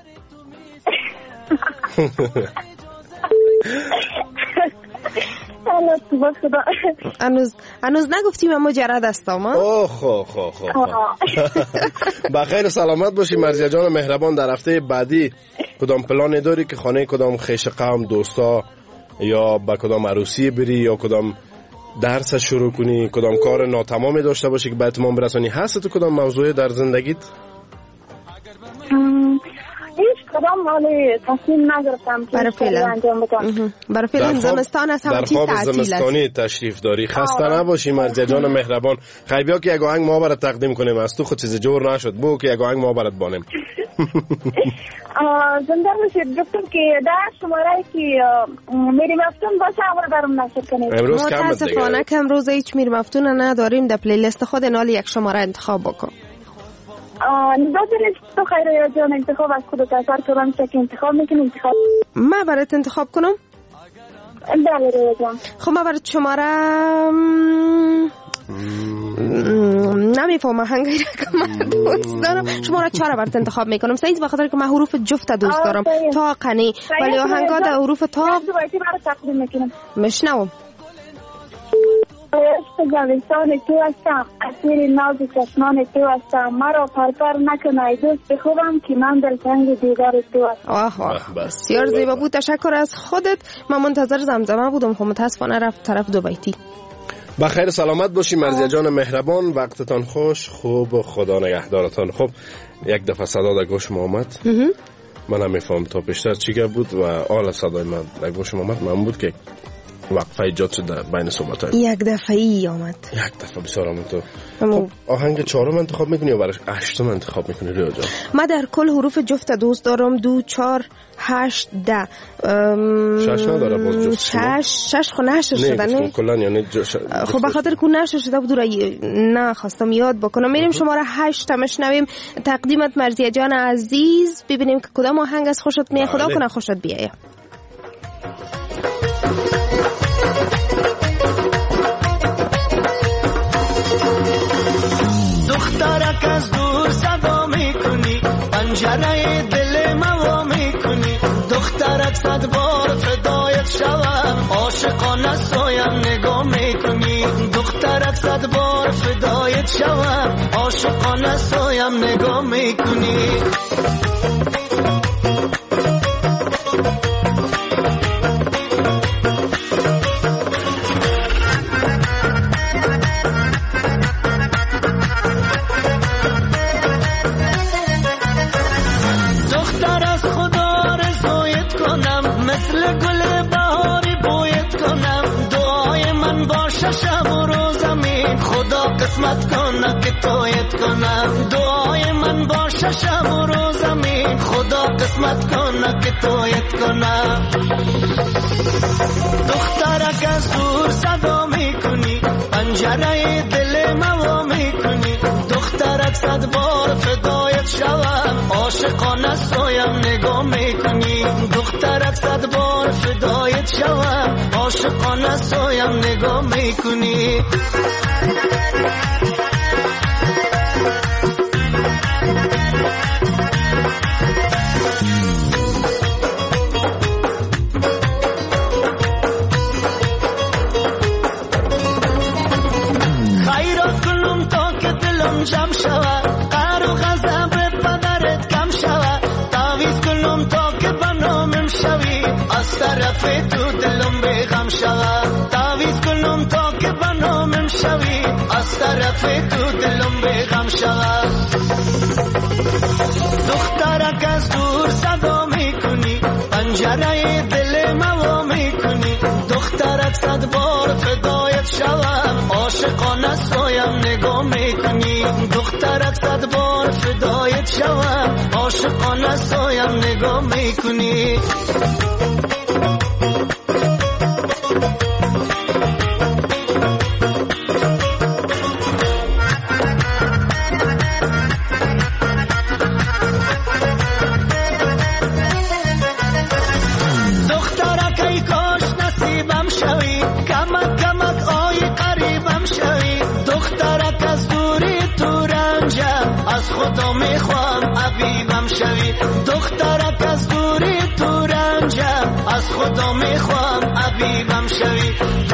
هنوز هنوز نگفتیم اما مجرد هستم. اوه خو خو خو بخیر سلامت باشی مرضیه جان مهربان. در هفته بعدی کدام پلان داری که خانه کدام خیش قوم دوستا یا با کدام عروسی بری یا کدام درس شروع کنی، کدام کار ناتمامی داشته باشی که به اتمام برسانی؟ هست تو کدام موضوعی در زندگیت؟ هیچ کدام مالی تصمیم نگرفتم که برای فعلا انجام بدم. برای فعلا زمستان است، همه چیز تعطیل است. در خواب زمستانی تشریف داری. خسته نباشی مرضیه جان مهربان. خیلی بیا که یک آهنگ ما برات تقدیم کنیم. از تو خود چیز جور نشد. بگو که یک آهنگ ما برات بانیم. زنده باشید. گفتم که در شماره که میری مفتون باشه اول برام نشد کنید. امروز کم بود دیگه. متاسفانه که امروز هیچ میری مفتون نداریم. در پلیلیست خود نال یک شماره انتخاب بکن. نظرش تو خیره جان انتخاب از خودت اثر کنم که انتخاب میکنی انتخاب من برات انتخاب کنم؟ بله ریو جان. خب من برات شماره نمیفهمم هنگی را که من دوست دارم. شماره چهار برات انتخاب میکنم سعید بخاطر که من حروف جفت دوست دارم. تا قنی ولی آهنگا در حروف تا مشنوم. عشق زمستان تو هستم، اسیر ناز چشمان تو هستم، مرا پرپر نکنه دوست خوبم که من دلتنگ دیدار تو هستم. آه آه بسیار زیبا بود. تشکر از خودت. من منتظر زمزمه بودم خب متاسفانه رفت طرف دو بیتی. بخیر سلامت باشی مرضیه جان مهربان. وقتتان خوش. خوب خدا نگهدارتان. خب یک دفعه صدا در گوش ما آمد. من هم میفهم تا پیشتر چی بود و آل صدای من در گوش ما آمد. من بود که وقفه ایجاد شد در بین صحبت های یک دفعه ای آمد. یک دفعه بسیار آمد. تو خب آهنگ چهارم انتخاب میکنی یا برای هشتم انتخاب میکنی ریا جان؟ من در کل حروف جفت دوست دارم. دو چهار هشت ده شش نداره باز جفت شش شش خو نشر شده نه کلن یعنی جش... خب بخاطر که نشر شده بود نه خواستم یاد بکنم. میریم شماره هشت مشنویم تقدیمت مرضیه جان عزیز. ببینیم که کدام آهنگ از خوشت میاد. خدا کنه خوشت بیایه. دخترک از دور صدا میکنی، پنجره دل ما میکنی. دخترک صد بار فدایت شوم، عاشقانه سویم نگاه میکنی. دخترک صد بار فدایت شوم، عاشقانه سویم نگاه میکنی. قسمت کنه که تویت کنم. دعای من باشه شب و روزمی. خدا قسمت کنه که تویت کنم. دخترک از دور صدا میکنی، پنجره دل ما میکنی. دخترک صد بار فدایت شوم، عاشقانه سویم نگاه میکنی. دخترک صد بار فدایت شوم، عاشقانه سویم نگاه میکنی. خیرات کنم تا که دلم جمع شود، قهر و غضب طرف تو دلم به غم شود تعویض کنم تا که بنامم شوی از طرف تو دلم به غم شود دخترک از دور صدا میکنی پنجره دل ما میکنی دخترک صد بار فدایت شوم عاشقانه سویم نگاه میکنی دخترک صد بار فدایت شوم عاشقانه سویم نگاه میکنی خدا میخوام حبیبم شوی دخترک از دوری تو رنجم از خدا میخوام حبیبم شوی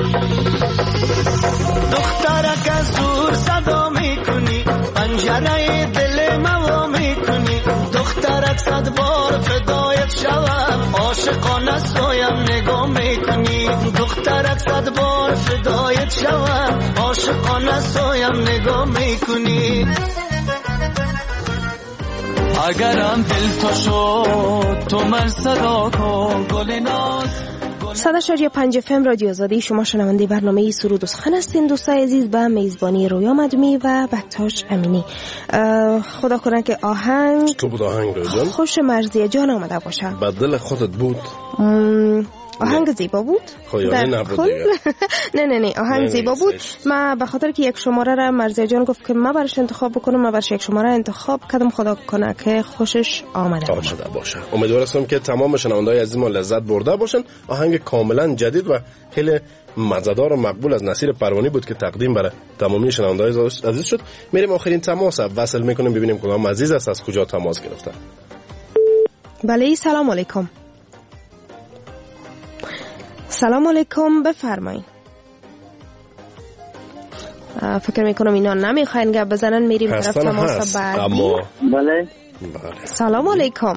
دخترک از دور صدا میکنی پنجره دل ما میکنی دخترک صد بار فدایت شوم عاشقانه سویم نگاه میکنی دخترک صد بار فدایت شوم عاشقانه سویم نگاه میکنی اگرم دل تو شد تو من صدا کن گل ناز صد و شش و پنج اف ام رادیو آزادی. شما شنونده برنامه سرود و سخن هستین دوستای عزیز با میزبانی رویا مدمی و بکتاش امینی. خدا کنه که آهنگ تو بود آهنگ رو جان خوش مرزی جان آمده باشه. با دل خودت بود آهنگ زیبا بود خیالی نبود دیگه نه نه نه آهنگ نه زیبا بود. من به خاطر که یک شماره را مرزی جان گفت که من برش انتخاب بکنم من برش یک شماره انتخاب کردم خدا کنه که خوشش آمده باشه. باشه امیدوار هستم که تمام شنونده‌های عزیز ما لذت برده باشن. آهنگ کاملا جدید و خیلی مزه‌دار و مقبول از نصیر پروانی بود که تقدیم برای تمامی شنونده‌های عزیز شد. میریم آخرین تماس وصل میکنیم ببینیم کدام عزیز است از کجا تماس گرفته. بله سلام علیکم. سلام علیکم بفرمایید. فکر میکنم اینا نمیخواین گپ بزنن میریم طرف تماس بعدی. اما بله سلام علیکم.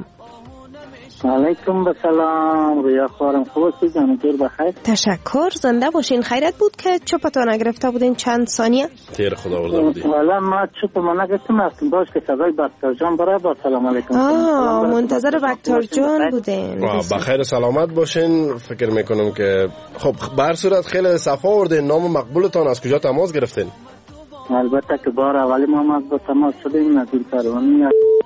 علیکم السلام رویا خانم خوب هستید جانگیر بخیر تشکر زنده باشین. خیرت بود که چوپتون نگرفته بودین چند ثانیه تیر خدا ورده بودی والا ما چوپ ما نگرفتم اصلا باش که صدای بکتر جان برای با سلام علیکم آه منتظر بکتر جان بودین بخیر سلامت باشین. فکر میکنم که خب بر صورت خیلی صفا آوردین. نام مقبولتان از کجا تماس گرفتین؟ البته که بار اولی ما از با تماس شدیم نظیر پروانی.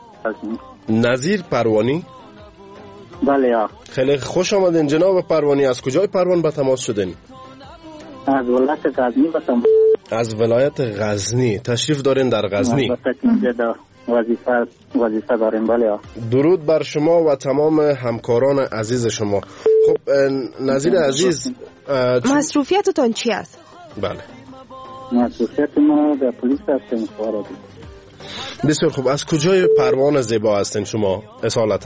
نظیر پروانی بله یا خیلی خوش آمدین جناب پروانی. از کجای پروان به تماس شدین؟ از ولایت غزنی به تماس. از ولایت غزنی تشریف دارین در غزنی؟ وظیفه وظیفه داریم. بله یا درود بر شما و تمام همکاران عزیز شما. خب نظیر عزیز مصروفیتتون چی است؟ بله مصروفیت ما در پلیس هستیم. بسیار خوب. از کجای پروان زیبا هستین شما اصالتا؟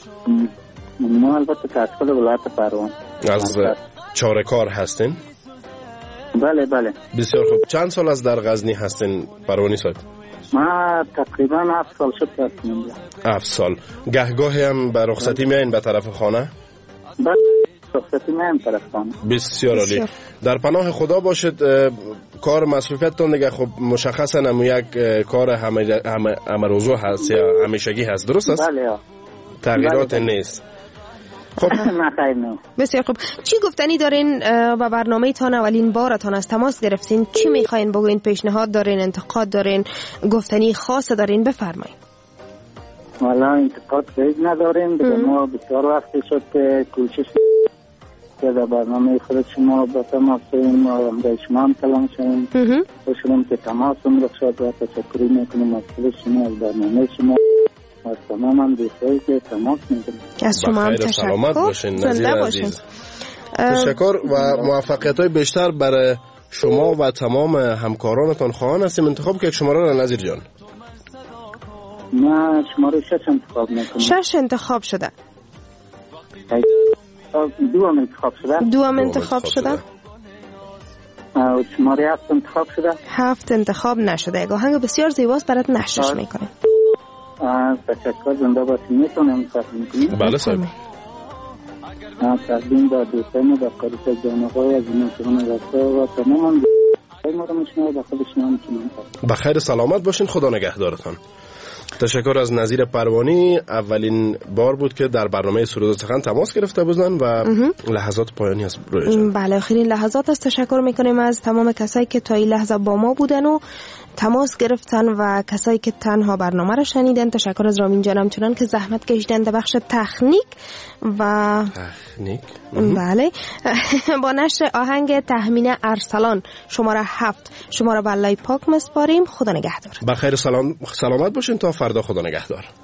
ما البته کاسکل ولایت پروان. از چارکار هستین؟ بله بله. بسیار خوب. چند سال از در غزنی هستین پروانی صاحب؟ ما تقریبا هفت سال شد هستیم. هفت سال. گهگاهی هم به رخصتی میاین به طرف خانه؟ بله رخصتی میایم طرف خانه. بسیار عالی. در پناه خدا باشید. کار مصروفیتتون دیگه خب مشخصا هم یک کار همه همه همه روزو هست یا همیشگی هست درست است؟ بله تغییرات نیست. خب نه بسیار خوب. چی گفتنی دارین با برنامه تان اولین بارتان از تماس گرفتین؟ چی میخواین بگوین؟ پیشنهاد دارین؟ انتقاد دارین؟ گفتنی خاص دارین؟ بفرمایید. والا انتقاد هیچ نداریم. دیگه ما بسیار وقتی شد که کوشش که در برنامه خود شما با تماس شدیم و به شما هم کلام شدیم. خوشحالم که تماس هم شد و تشکری میکنم از شما از برنامه شما از تمام هم دوستایی که تماس میکنم. از شما هم تشکر. سلامت باشین نظیر عزیز. تشکر و موفقیت های بیشتر برای شما و تمام همکارانتان خواهان هستیم. انتخاب که یک شماره را نظیر جان. نه شماره شش انتخاب میکنم. شش انتخاب شده. دو هم انتخاب شده. دو هم انتخاب شده. شماره هفت انتخاب شده. هفت انتخاب نشده. یک آهنگ بسیار زیباست برات نشش میکنیم. تشکر زنده باشید. میتونم انتخاب میکنیم؟ بله صاحب. تقدیم به دوستان در قریب جانقای از این شما رفته و تماما ما رو میشنه و خودش نمیتونم. بخیر سلامت باشین، خدا نگهدارتان. تشکر از نظیر پروانی. اولین بار بود که در برنامه سرود و سخن تماس گرفته بودن و لحظات پایانی است. بله آخرین لحظات است. تشکر میکنیم از تمام کسایی که تا این لحظه با ما بودن و تماس گرفتن و کسایی که تنها برنامه را شنیدن. تشکر از رامین جانم چنان که زحمت کشیدن در بخش تکنیک و تکنیک. بله با نشر آهنگ تهمینه ارسلان شماره هفت شما را به الله پاک مسپاریم. خدا نگهدار. بخیر سلام سلامت باشین تا فردا. خدا نگهدار.